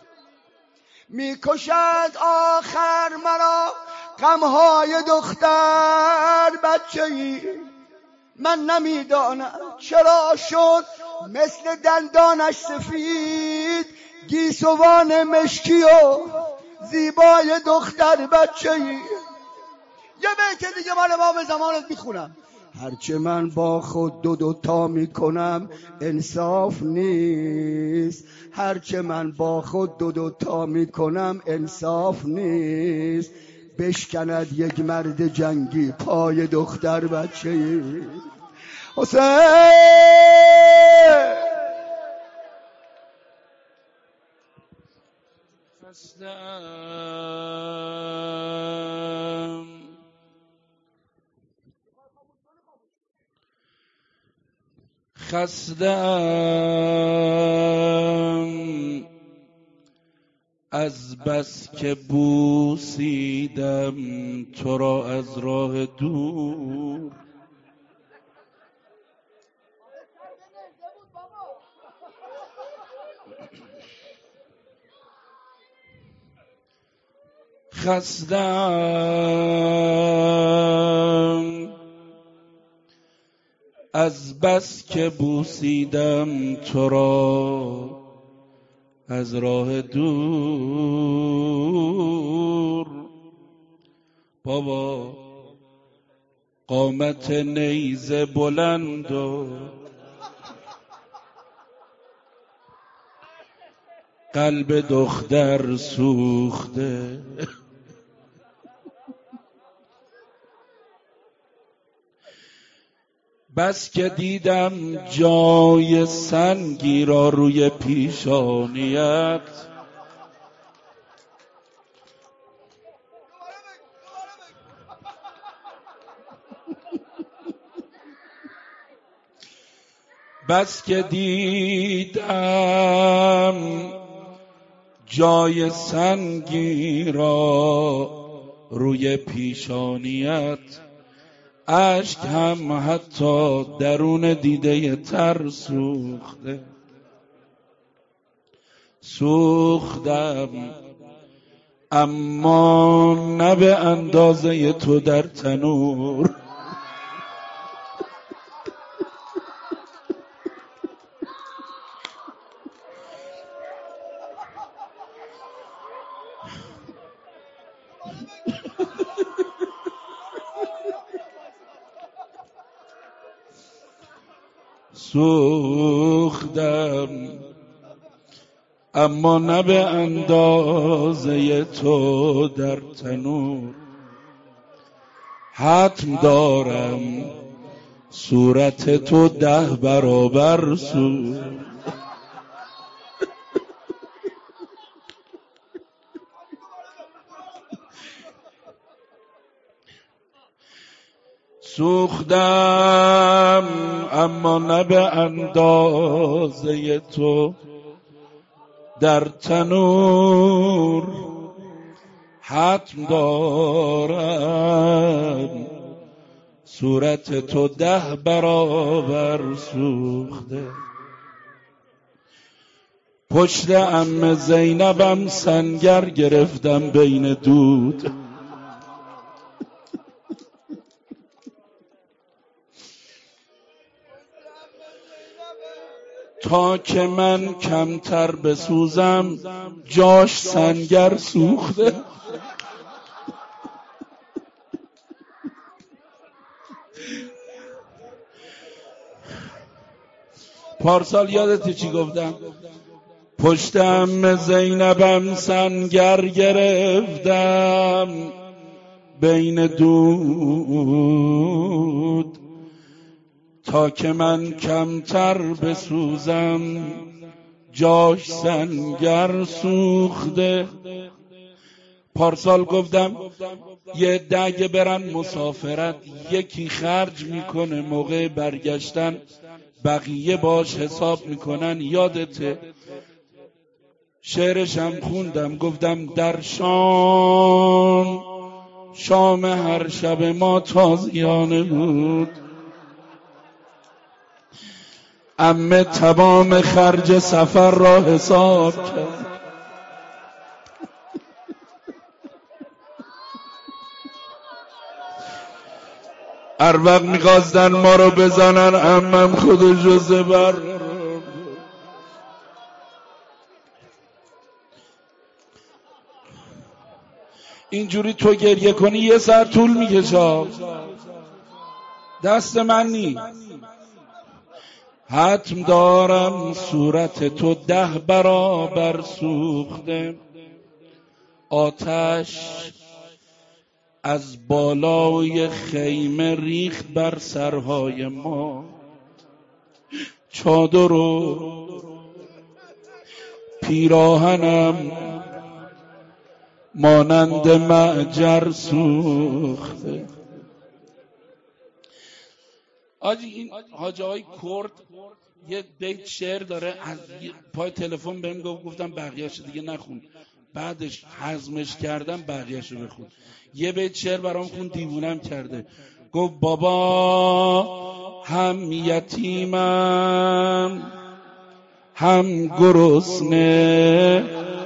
A: میکشد آخر مرا غمهای دختر بچه‌ای. من نمیدانم چرا شد مثل دندانش سفید، گیسوان مشکی و زیبای دختر بچه‌ای. یه بیت دیگه مال ما به زمانت میخونم. هرچه من با خود دو دوتا میکنم انصاف نیست، هرچه من با خود دو دوتا میکنم انصاف نیست. بشکند یک مرد جنگی پای دختر بچه‌ای. حسین
B: خسته‌ام از بس که بوسیدم تو را از راه دور. خسته‌ام از بس که بوسیدم تو را از راه دور. بابا قامت نیزه بلند و قلب دختر سوخته، بس که دیدم جای سنگی را روی پیشانیت، بس که دیدم جای سنگی را روی پیشانیت، اشک هم حتی درون دیده تر سوخته. سوختم اما نه به اندازه تو در تنور. سوختم اما نه به اندازه تو در تنور. حتم دارم صورت تو ده برابر سوخت. سوختم اما نه به اندازه تو در تنور. حتم دارم صورت تو ده برابر سوخته. پشت عم زینبم سنگر گرفتم بین دود، تا که من کمتر بسوزم جاش سنگر سوخته. پارسال یادتی چی گفتم؟ پشتم زینبم سنگر گرفتم بین دود، تا که من کمتر بسوزم جاش سنگر سوخته. پارسال گفتم یه دگه برن مسافرت، یکی خرج میکنه موقع برگشتن بقیه باش حساب میکنن. یادته؟ شعرشم خوندم، گفتم در شام شام هر شب ما تازیانه بود، عمه تمام خرج سفر را حساب کرد. هر وقت می‌خواستن ما رو بزنن عمم خودش رو زبر. اینجوری تو گریه کنی یه سر طول میکشه، دست من نی. حتم دارم صورت تو ده برابر سوخته. آتش از بالای خیمه ریخت بر سرهای ما، چادر و پیراهنم مانند معجر سوخته. آجی این حاجه های کرد یه بیت شعر داره، از پای تلفن بهم گفت، گفتم بقیه‌اش دیگه نخون، بعدش هضمش کردم بقیه‌شو بخون. یه بیت شعر برام خون، دیوونم کرده. گفت بابا هم یتیمم هم گرسنه،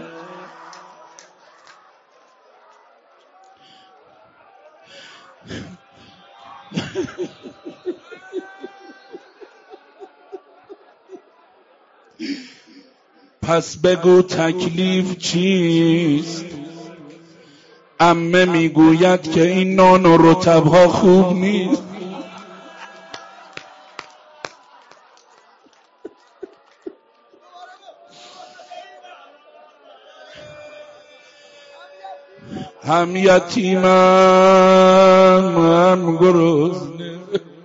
B: پس بگو تکلیف چیست؟ عمه میگوید که این نان و رطب‌ها خوب نیست. هم یتیمم هم گرسنه،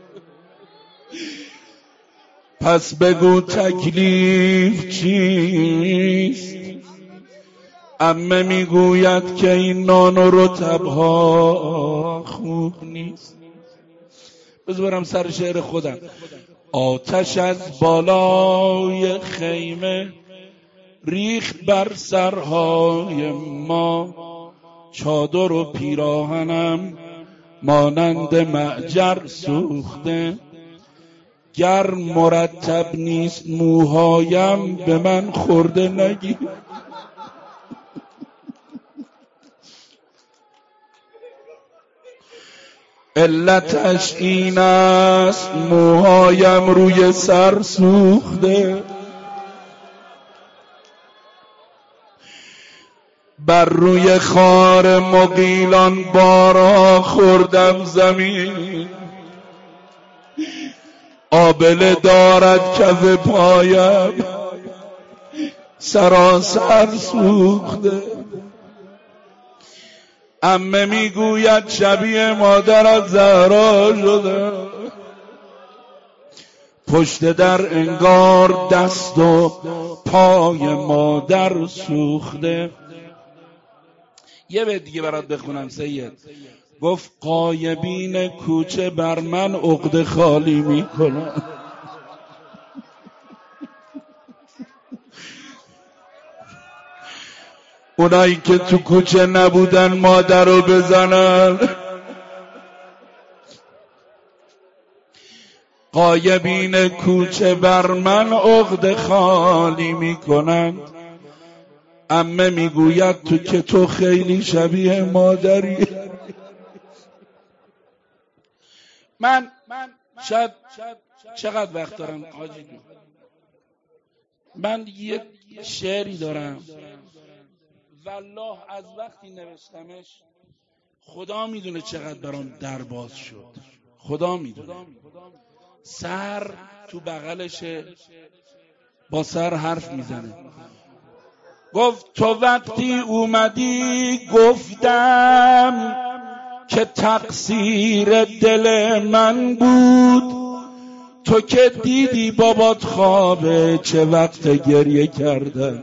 B: پس بگو تکلیف چیست؟ عمه میگوید که این نان و رطب‌ها خوب نیست. بذار برم سر شعر خودم. آتش از بالای خیمه ریخت بر سرهای ما، چادر و پیراهنم مانند معجر سوخته، گر مرتب نیست موهایم به من خورده نگیر. علتش این است موهایم روی سر سوخته، بر روی خار مغیلان بارا خوردم زمین، آبله دارد کف پایم سراسر سوخته. عمه میگوید شبیه مادرت زهرا شده، پشت در انگار دست و پای مادر سوخته. یه بیت دیگه برات بخونم سید. گفت غایبین کوچه بر من عقده خالی میکنن، اونایی که تو کوچه نبودن مادر رو بزنن. غایبین کوچه بر من عقده خالی میکنن، عمه میگوید تو که تو خیلی شبیه مادری. من شاید چقدر وقت دارم حاجی؟ من یه شعری دارم والله از وقتی نوشتمش خدا میدونه چقدر برام درباز شد، خدا میدونه. سر تو بغلشه، با سر حرف میزنه. گفت تو وقتی اومدی گفتم که تقصیر دل من بود، تو که دیدی بابات خوابه چه وقت گریه کردن.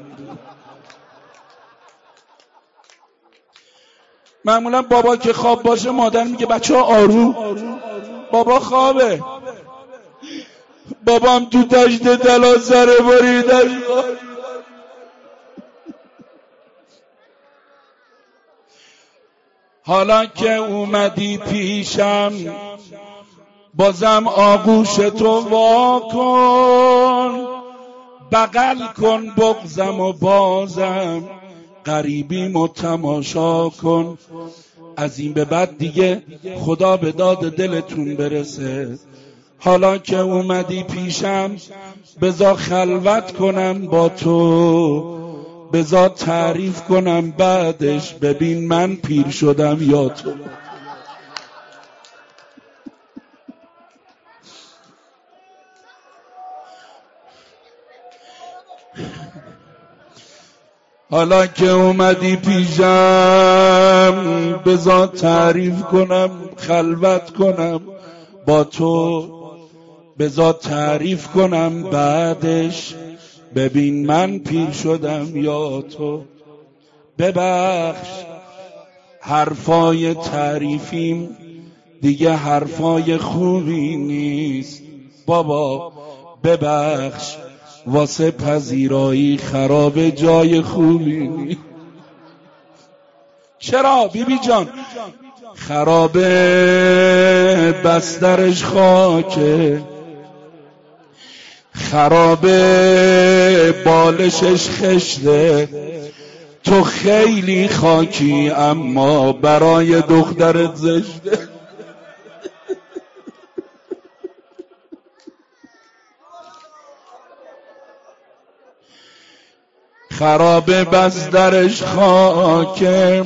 B: معمولا بابا که خواب باشه مادر میگه بچه ها آروم، بابا خوابه. بابام تو دشت دلا سر بریدش. حالا که اومدی پیشم بازم آغوش تو وا کن، بغل کن بغزم و بازم غریبیمو تماشا کن. از این به بعد دیگه خدا به داد دلتون برسه. حالا که اومدی پیشم بذار خلوت کنم با تو، بذار تعریف کنم بعدش ببین من پیر شدم یا تو. حالا که اومدی پیشم بذار تعریف کنم خلوت کنم با تو، بذار تعریف کنم بعدش ببین من پیر شدم یا تو. ببخش حرفای تعریفیم دیگه حرفای خوبی نیست. بابا ببخش واسه پذیرایی خراب جای خوبی نیست. چرا بی بی جان؟ خرابه بسترش خاکه، خرابه بالشش خشته، تو خیلی خاکی اما برای دخترت زشته. خرابه بسترش خاکه،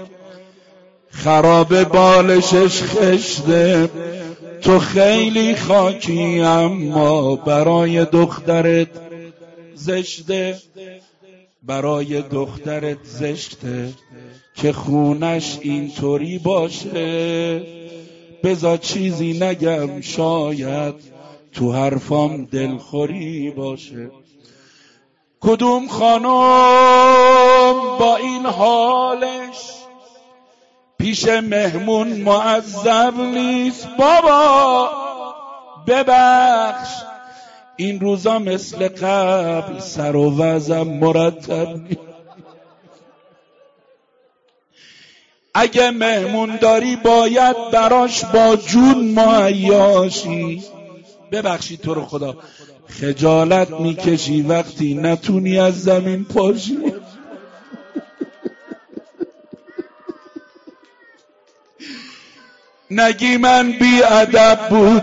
B: خرابه بالشش خشته، تو خیلی خاکی اما برای دخترت زشته. برای دخترت زشته که خونش اینطوری باشه. بذار چیزی نگم شاید تو حرفام دلخوری باشه. کدوم خانم با این حالش پیش مهمون معذب نیست؟ بابا ببخش این روزا مثل قبل سر و وضعم مرتب نیست. اگه مهمون داری باید براش با جون مهیاشی. ببخشید تو رو خدا خجالت میکشی وقتی نتونی از زمین پاشی. نگی من بی ادب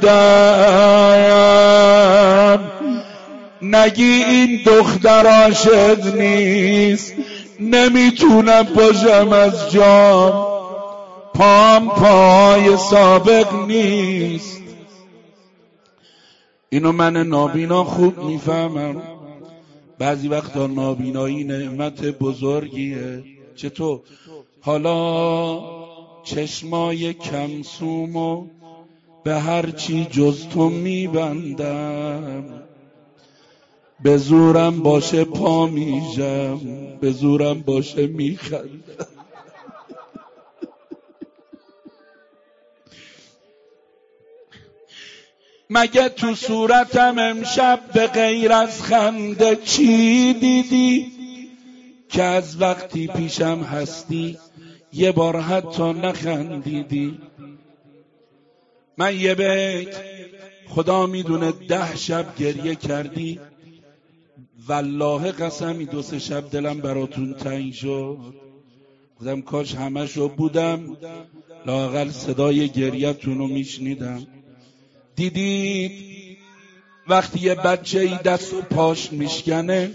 B: بودم، نگی این دختر عاشق نیست، نمیتونم پاشم از جام، پام پای سابق نیست. اینو من نابینا خوب میفهمم. بعضی وقتا نابینایی نعمت بزرگیه. چطور؟ حالا چشمای کمسومو به هر چی جز تو میبندم، به زورم باشه پا میجم، به زورم باشه میخندم. مگه تو صورتم امشب به غیر از خنده چی دیدی که از وقتی پیشم هستی یه بار حتی نخندیدی؟ من یه بیت خدا میدونه ده شب گریه کردی، والله قسمی دو سه شب دلم براتون تنگ شد. گفتم کاش همشو بودم لااقل صدای گریه‌تون رو میشنیدم. دیدید وقتی یه بچه ای دست و پاش میشکنه،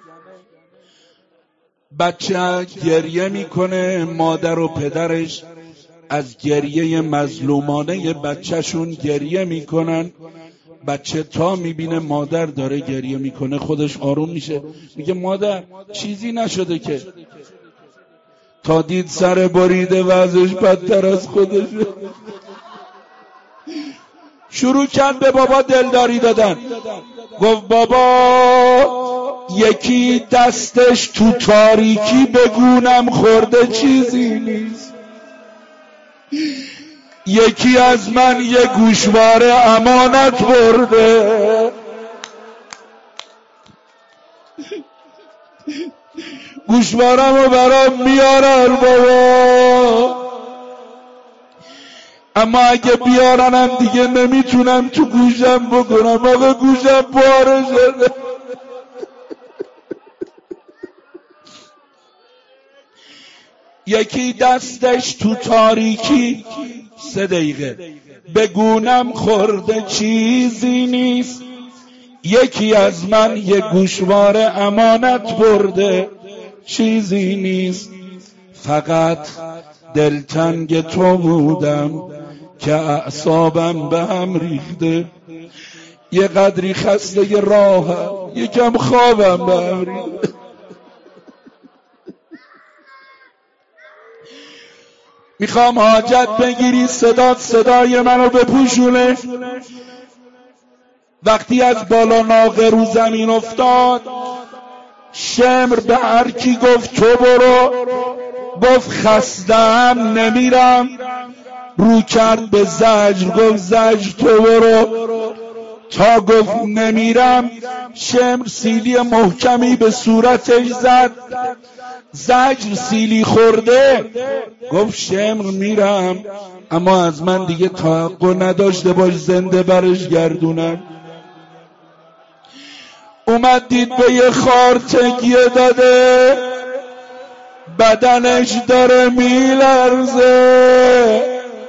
B: بچه گریه میکنه، مادر و پدرش از گریه مظلومانه بچهشون گریه میکنن. بچه تا میبینه مادر داره گریه میکنه خودش آروم میشه، میگه مادر چیزی نشده که. تا دید سر بریده وضعش بدتر از خودشه، شروع کرد به بابا دلداری دادن. گفت بابا یکی دستش تو تاریکی بگونم خورده چیزی نیست، یکی از من یه گوشواره امانت برده، گوشوارمو برام میارن بابا، اما اگه بیارنم دیگه نمیتونم تو گوشم بکنم، آقا گوشم پاره شده. یکی دستش تو تاریکی سه دقیقه بگونم خورده چیزی نیست، یکی از من یه گوشواره امانت برده چیزی نیست. فقط دلتنگ تو بودم که اعصابم به هم ریخته، یه قدری خسته یه راهم، یکم خوابم به هم ریخته. میخوام حاجت بگیری صدات صدای منو بپوشونه. وقتی از بالا ناقه رو زمین افتاد، شمر به هر کی گفت تو برو، گفت خستم نمیرم، رو کرد به زجر، گفت زجر تو برو. تا گفت نمیرم شمر سیلی محکمی به صورتش زد. زجر سیلی خورده، گفت شمر میرم، اما از من دیگه توقع نداشته باش زنده برش گردونم. اومد دید به یه خار تکیه داده، بدنش داره میلرزه.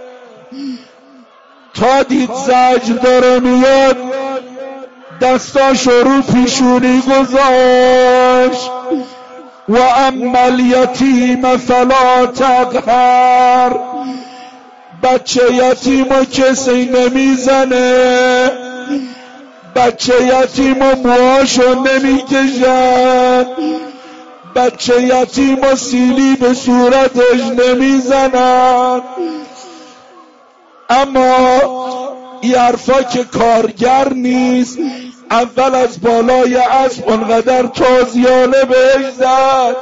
B: تا دید زجر داره میاد، دستاش رو پیشونی گذاشت. و اما الیتیم فلا تقهر، بچه یتیمو کسی نمیزنه، بچه یتیمو موهاشو نمیکشن، بچه یتیمو سیلی به صورتش نمیزنن. اما این حرفا که کارگر نیست. اول از بالای اسب اونقدر تازیانه بهش زد،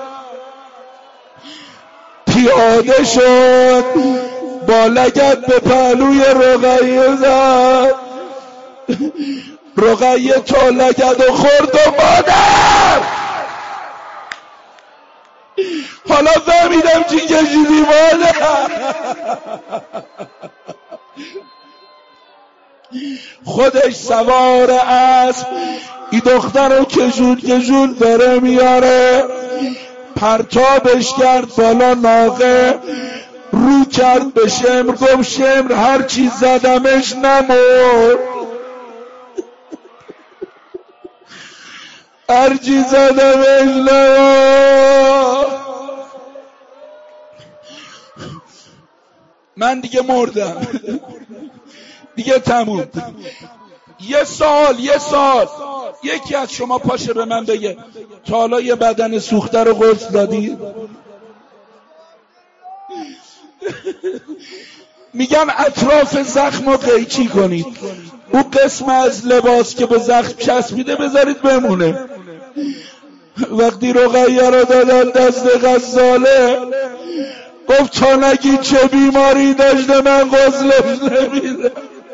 B: پیاده شد، با لگد به پهلوی رقیه زد. رقیه تا لگد و خورد و مادر حالا فهمیدم چی کشیدی مادر. خودش سوار اسب، این دختر رو کشون کشون داره میاره، پرتابش کرد بالا ناقه، رو کرد به شمر، گفت شمر هر چی زدمش نمرد، هر چی زدمش نمرد. من دیگه مردم، دیگه تموم. یه سال یه سال یکی از شما پاشه به من بگه تا حالا یه بدن سوخته رو غسل دادی؟ میگن اطراف زخم رو قیچی کنید، اون قسم از لباس که به زخم چسبیده بذارید بمونه. وقتی رقیه رو دادن دست غساله، گفت تا نگی چه بیماری داشته من غسلش نمیدم.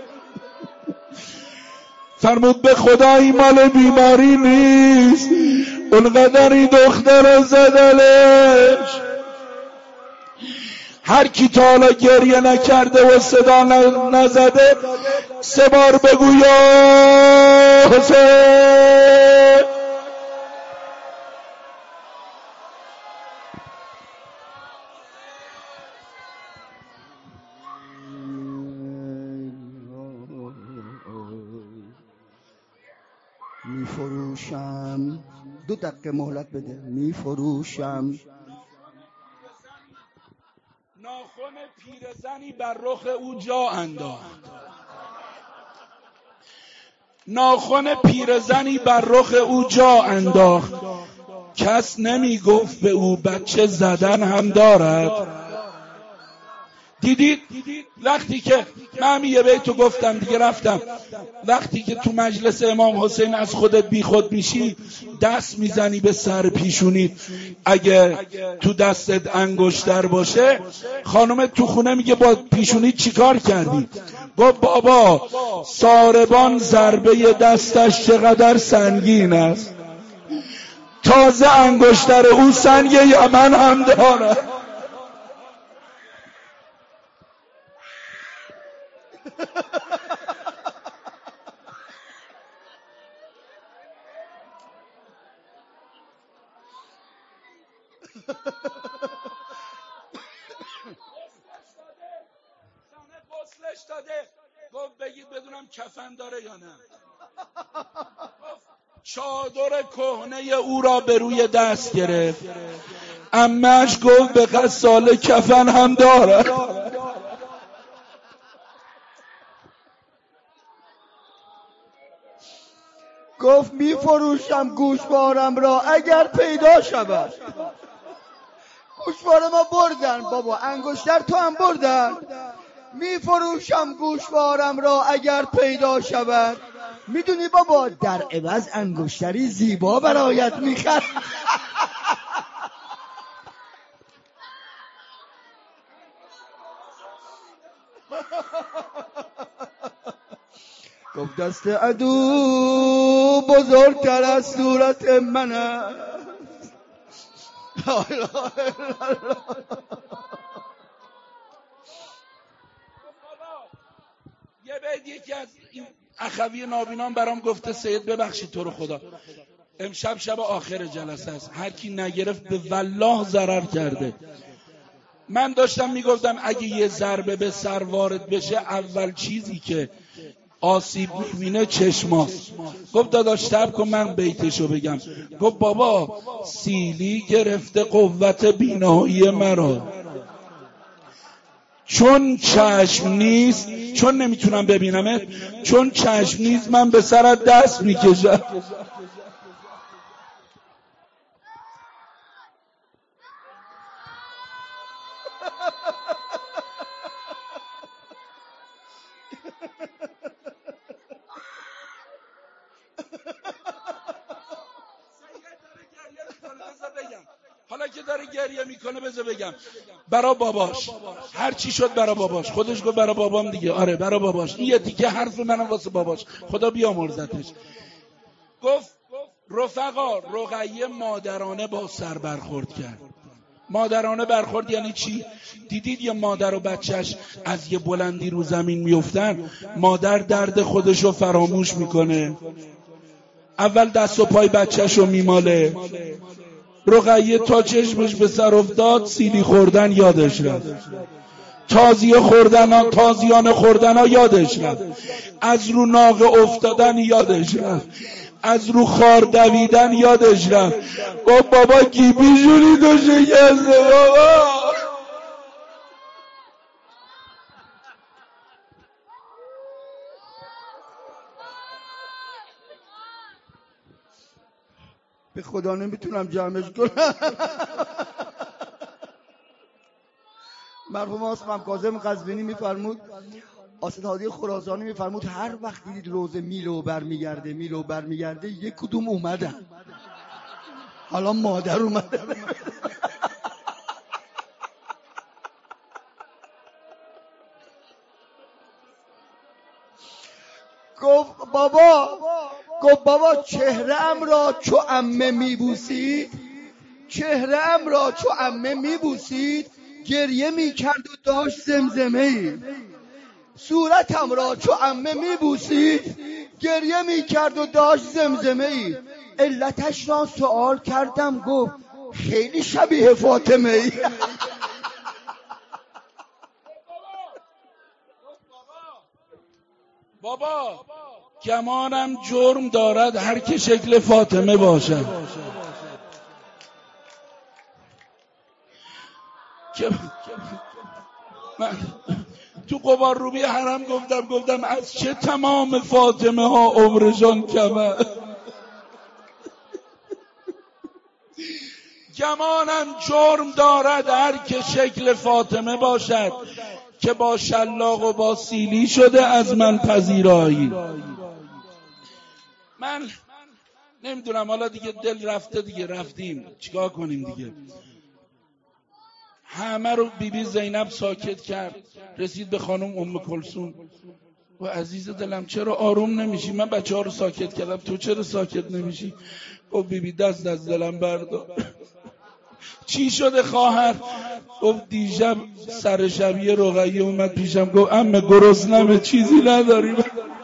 B: فرمود به خدا این مال بیماری نیست، اونقدر این دختر زدنش. هر کی تا حالا گریه نکرده و صدا نزده سه بار بگو یا حسین.
A: میفروشم، دو دقیقه مهلت بده، میفروشم.
B: ناخن پیرزنی بر رخ او جا انداخت، ناخن پیرزنی بر رخ او جا انداخت، کس نمی گفت به او بچه زدن هم دارد. دیدید وقتی که من یه بیتو گفتم دیگه رفتم، وقتی که تو مجلس امام حسین از خودت بی خود میشی دست میزنی به سر پیشونیت، اگه تو دستت انگشتر باشه خانومت تو خونه میگه با پیشونیت چیکار کردی؟ گفت بابا ساربان ضربه دستش چقدر سنگین است، تازه انگشتر او سنگ یمن هم داره. غسلش داده، گفت بگید بدونم کفن داره یا نه. گفت چادر کهنه او را به روی دست گرفت، عمه‌اش گفت به غساله کفن هم داره.
A: گفت میفروشم گوشوارم را اگر پیدا شود. گوشوار ما بردن بابا، انگشتر تو هم بردن. میفروشم گوشوارم را اگر پیدا شود. میدونی بابا در عوض انگشتری زیبا برایت میخرم. گفت دست عدو بزرگتر از صورت من است.
B: یه بیت یکی از این اخوی نابینان برام گفته سید ببخشید تو رو خدا، امشب شب آخر جلسه است، هر کی نگرفت به والله ضرر کرده. من داشتم میگفتم اگه یه ضربه به سر وارد بشه اول چیزی که آسیب میبینه چشماست. گفت داداش صبر کن من بیتشو بگم. گفت بابا سیلی گرفته قوت بینایی مرا، چون چشم نیست، چون نمیتونم ببینمت، چون چشم نیست من به سرت دست میکشم. حالا که داره گریه میکنه بذار بگم برا باباش، هر چی شد برا باباش، خودش گفت برا بابام دیگه، آره برا باباش، این یه تیکه حرف منم واسه باباش، خدا بیامرزتش. گفت رفقا رقیه مادرانه با سر برخورد کرد. مادرانه برخورد یعنی چی؟ دیدید یه مادر و بچهش از یه بلندی رو زمین میافتن، مادر درد خودشو فراموش میکنه، اول دست و پای بچهشو میماله. رقیه تا چشمش به سر افتاد سیلی خوردن یادش رفت، تازیه خوردن، تازیان خوردن ها یادش رفت، از رو ناقه افتادن یادش رفت، از رو خار دویدن یادش رفت. گفت بابا گیبی جونی تو شکسته بابا.
A: به خدا نمیتونم جمعش کنم. مرحوم امام کاظم قزوینی میفرمود، آستادی خراسانی میفرمود هر وقت دیدید روزه میلو برمیگرده میلو برمیگرده یک کدوم اومدن، حالا مادر اومده. گفت بابا گفت بابا چهره‌ام را چو عمه میبوسید، چهره‌ام را چو عمه میبوسید، گریه میکرد و داشت زمزمه ای. صورتم را چو عمه میبوسید، گریه میکرد و داشت زمزمه ای. علتش را سوال کردم، گفت خیلی شبیه فاطمه ای.
B: بابا گمانم جرم دارد هر که شکل فاطمه باشد. من تو قبار روبی حرم گفتم گفتم از چه تمام فاطمه ها عمرشان کمه. گمانم جرم دارد هر که شکل فاطمه باشد، که با شلاق و با سیلی شده از من پذیرایی. من نمیدونم حالا دیگه دل رفته دیگه، رفتیم چیکار کنیم دیگه. همه رو بی بی زینب ساکت کرد، رسید به خانم ام کلثوم و عزیز دلم چرا آروم نمیشی؟ من بچه ها رو ساکت کردم تو چرا ساکت نمیشی؟ گفت بی بی دست از دلم بردار. چی شده خواهر؟ گفت دیشب سر شبیه رقیه اومد پیشم گفت عمه گرسنمه چیزی نداری؟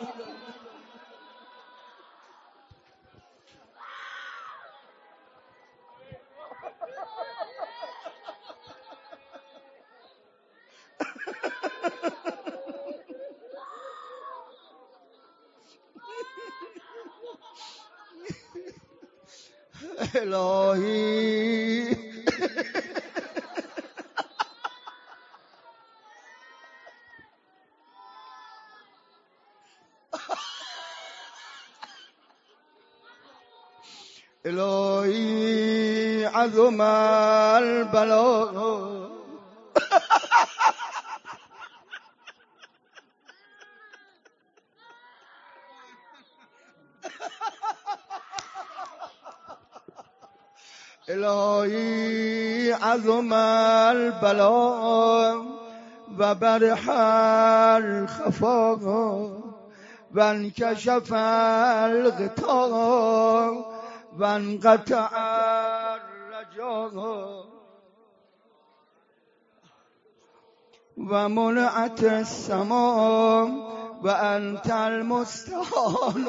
A: الهی الهی عظم البلاء الهی عظم البلاء و برح الخفا وانكشف الغطاء وانقطع الرجاء ومنعت السماء وأنت المستعان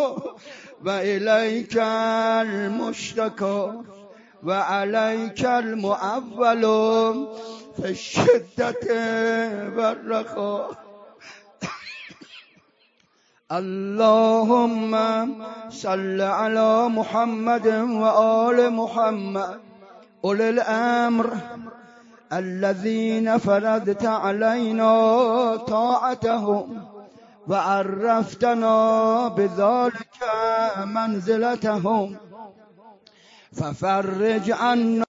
A: وإليك المشتكى وعليك المعول في الشدة والرخاء. اللهم صل على محمد وآل محمد أولي الأمر الذين فرضت علينا طاعتهم وعرفتنا بذلك منزلتهم، ففرج عنا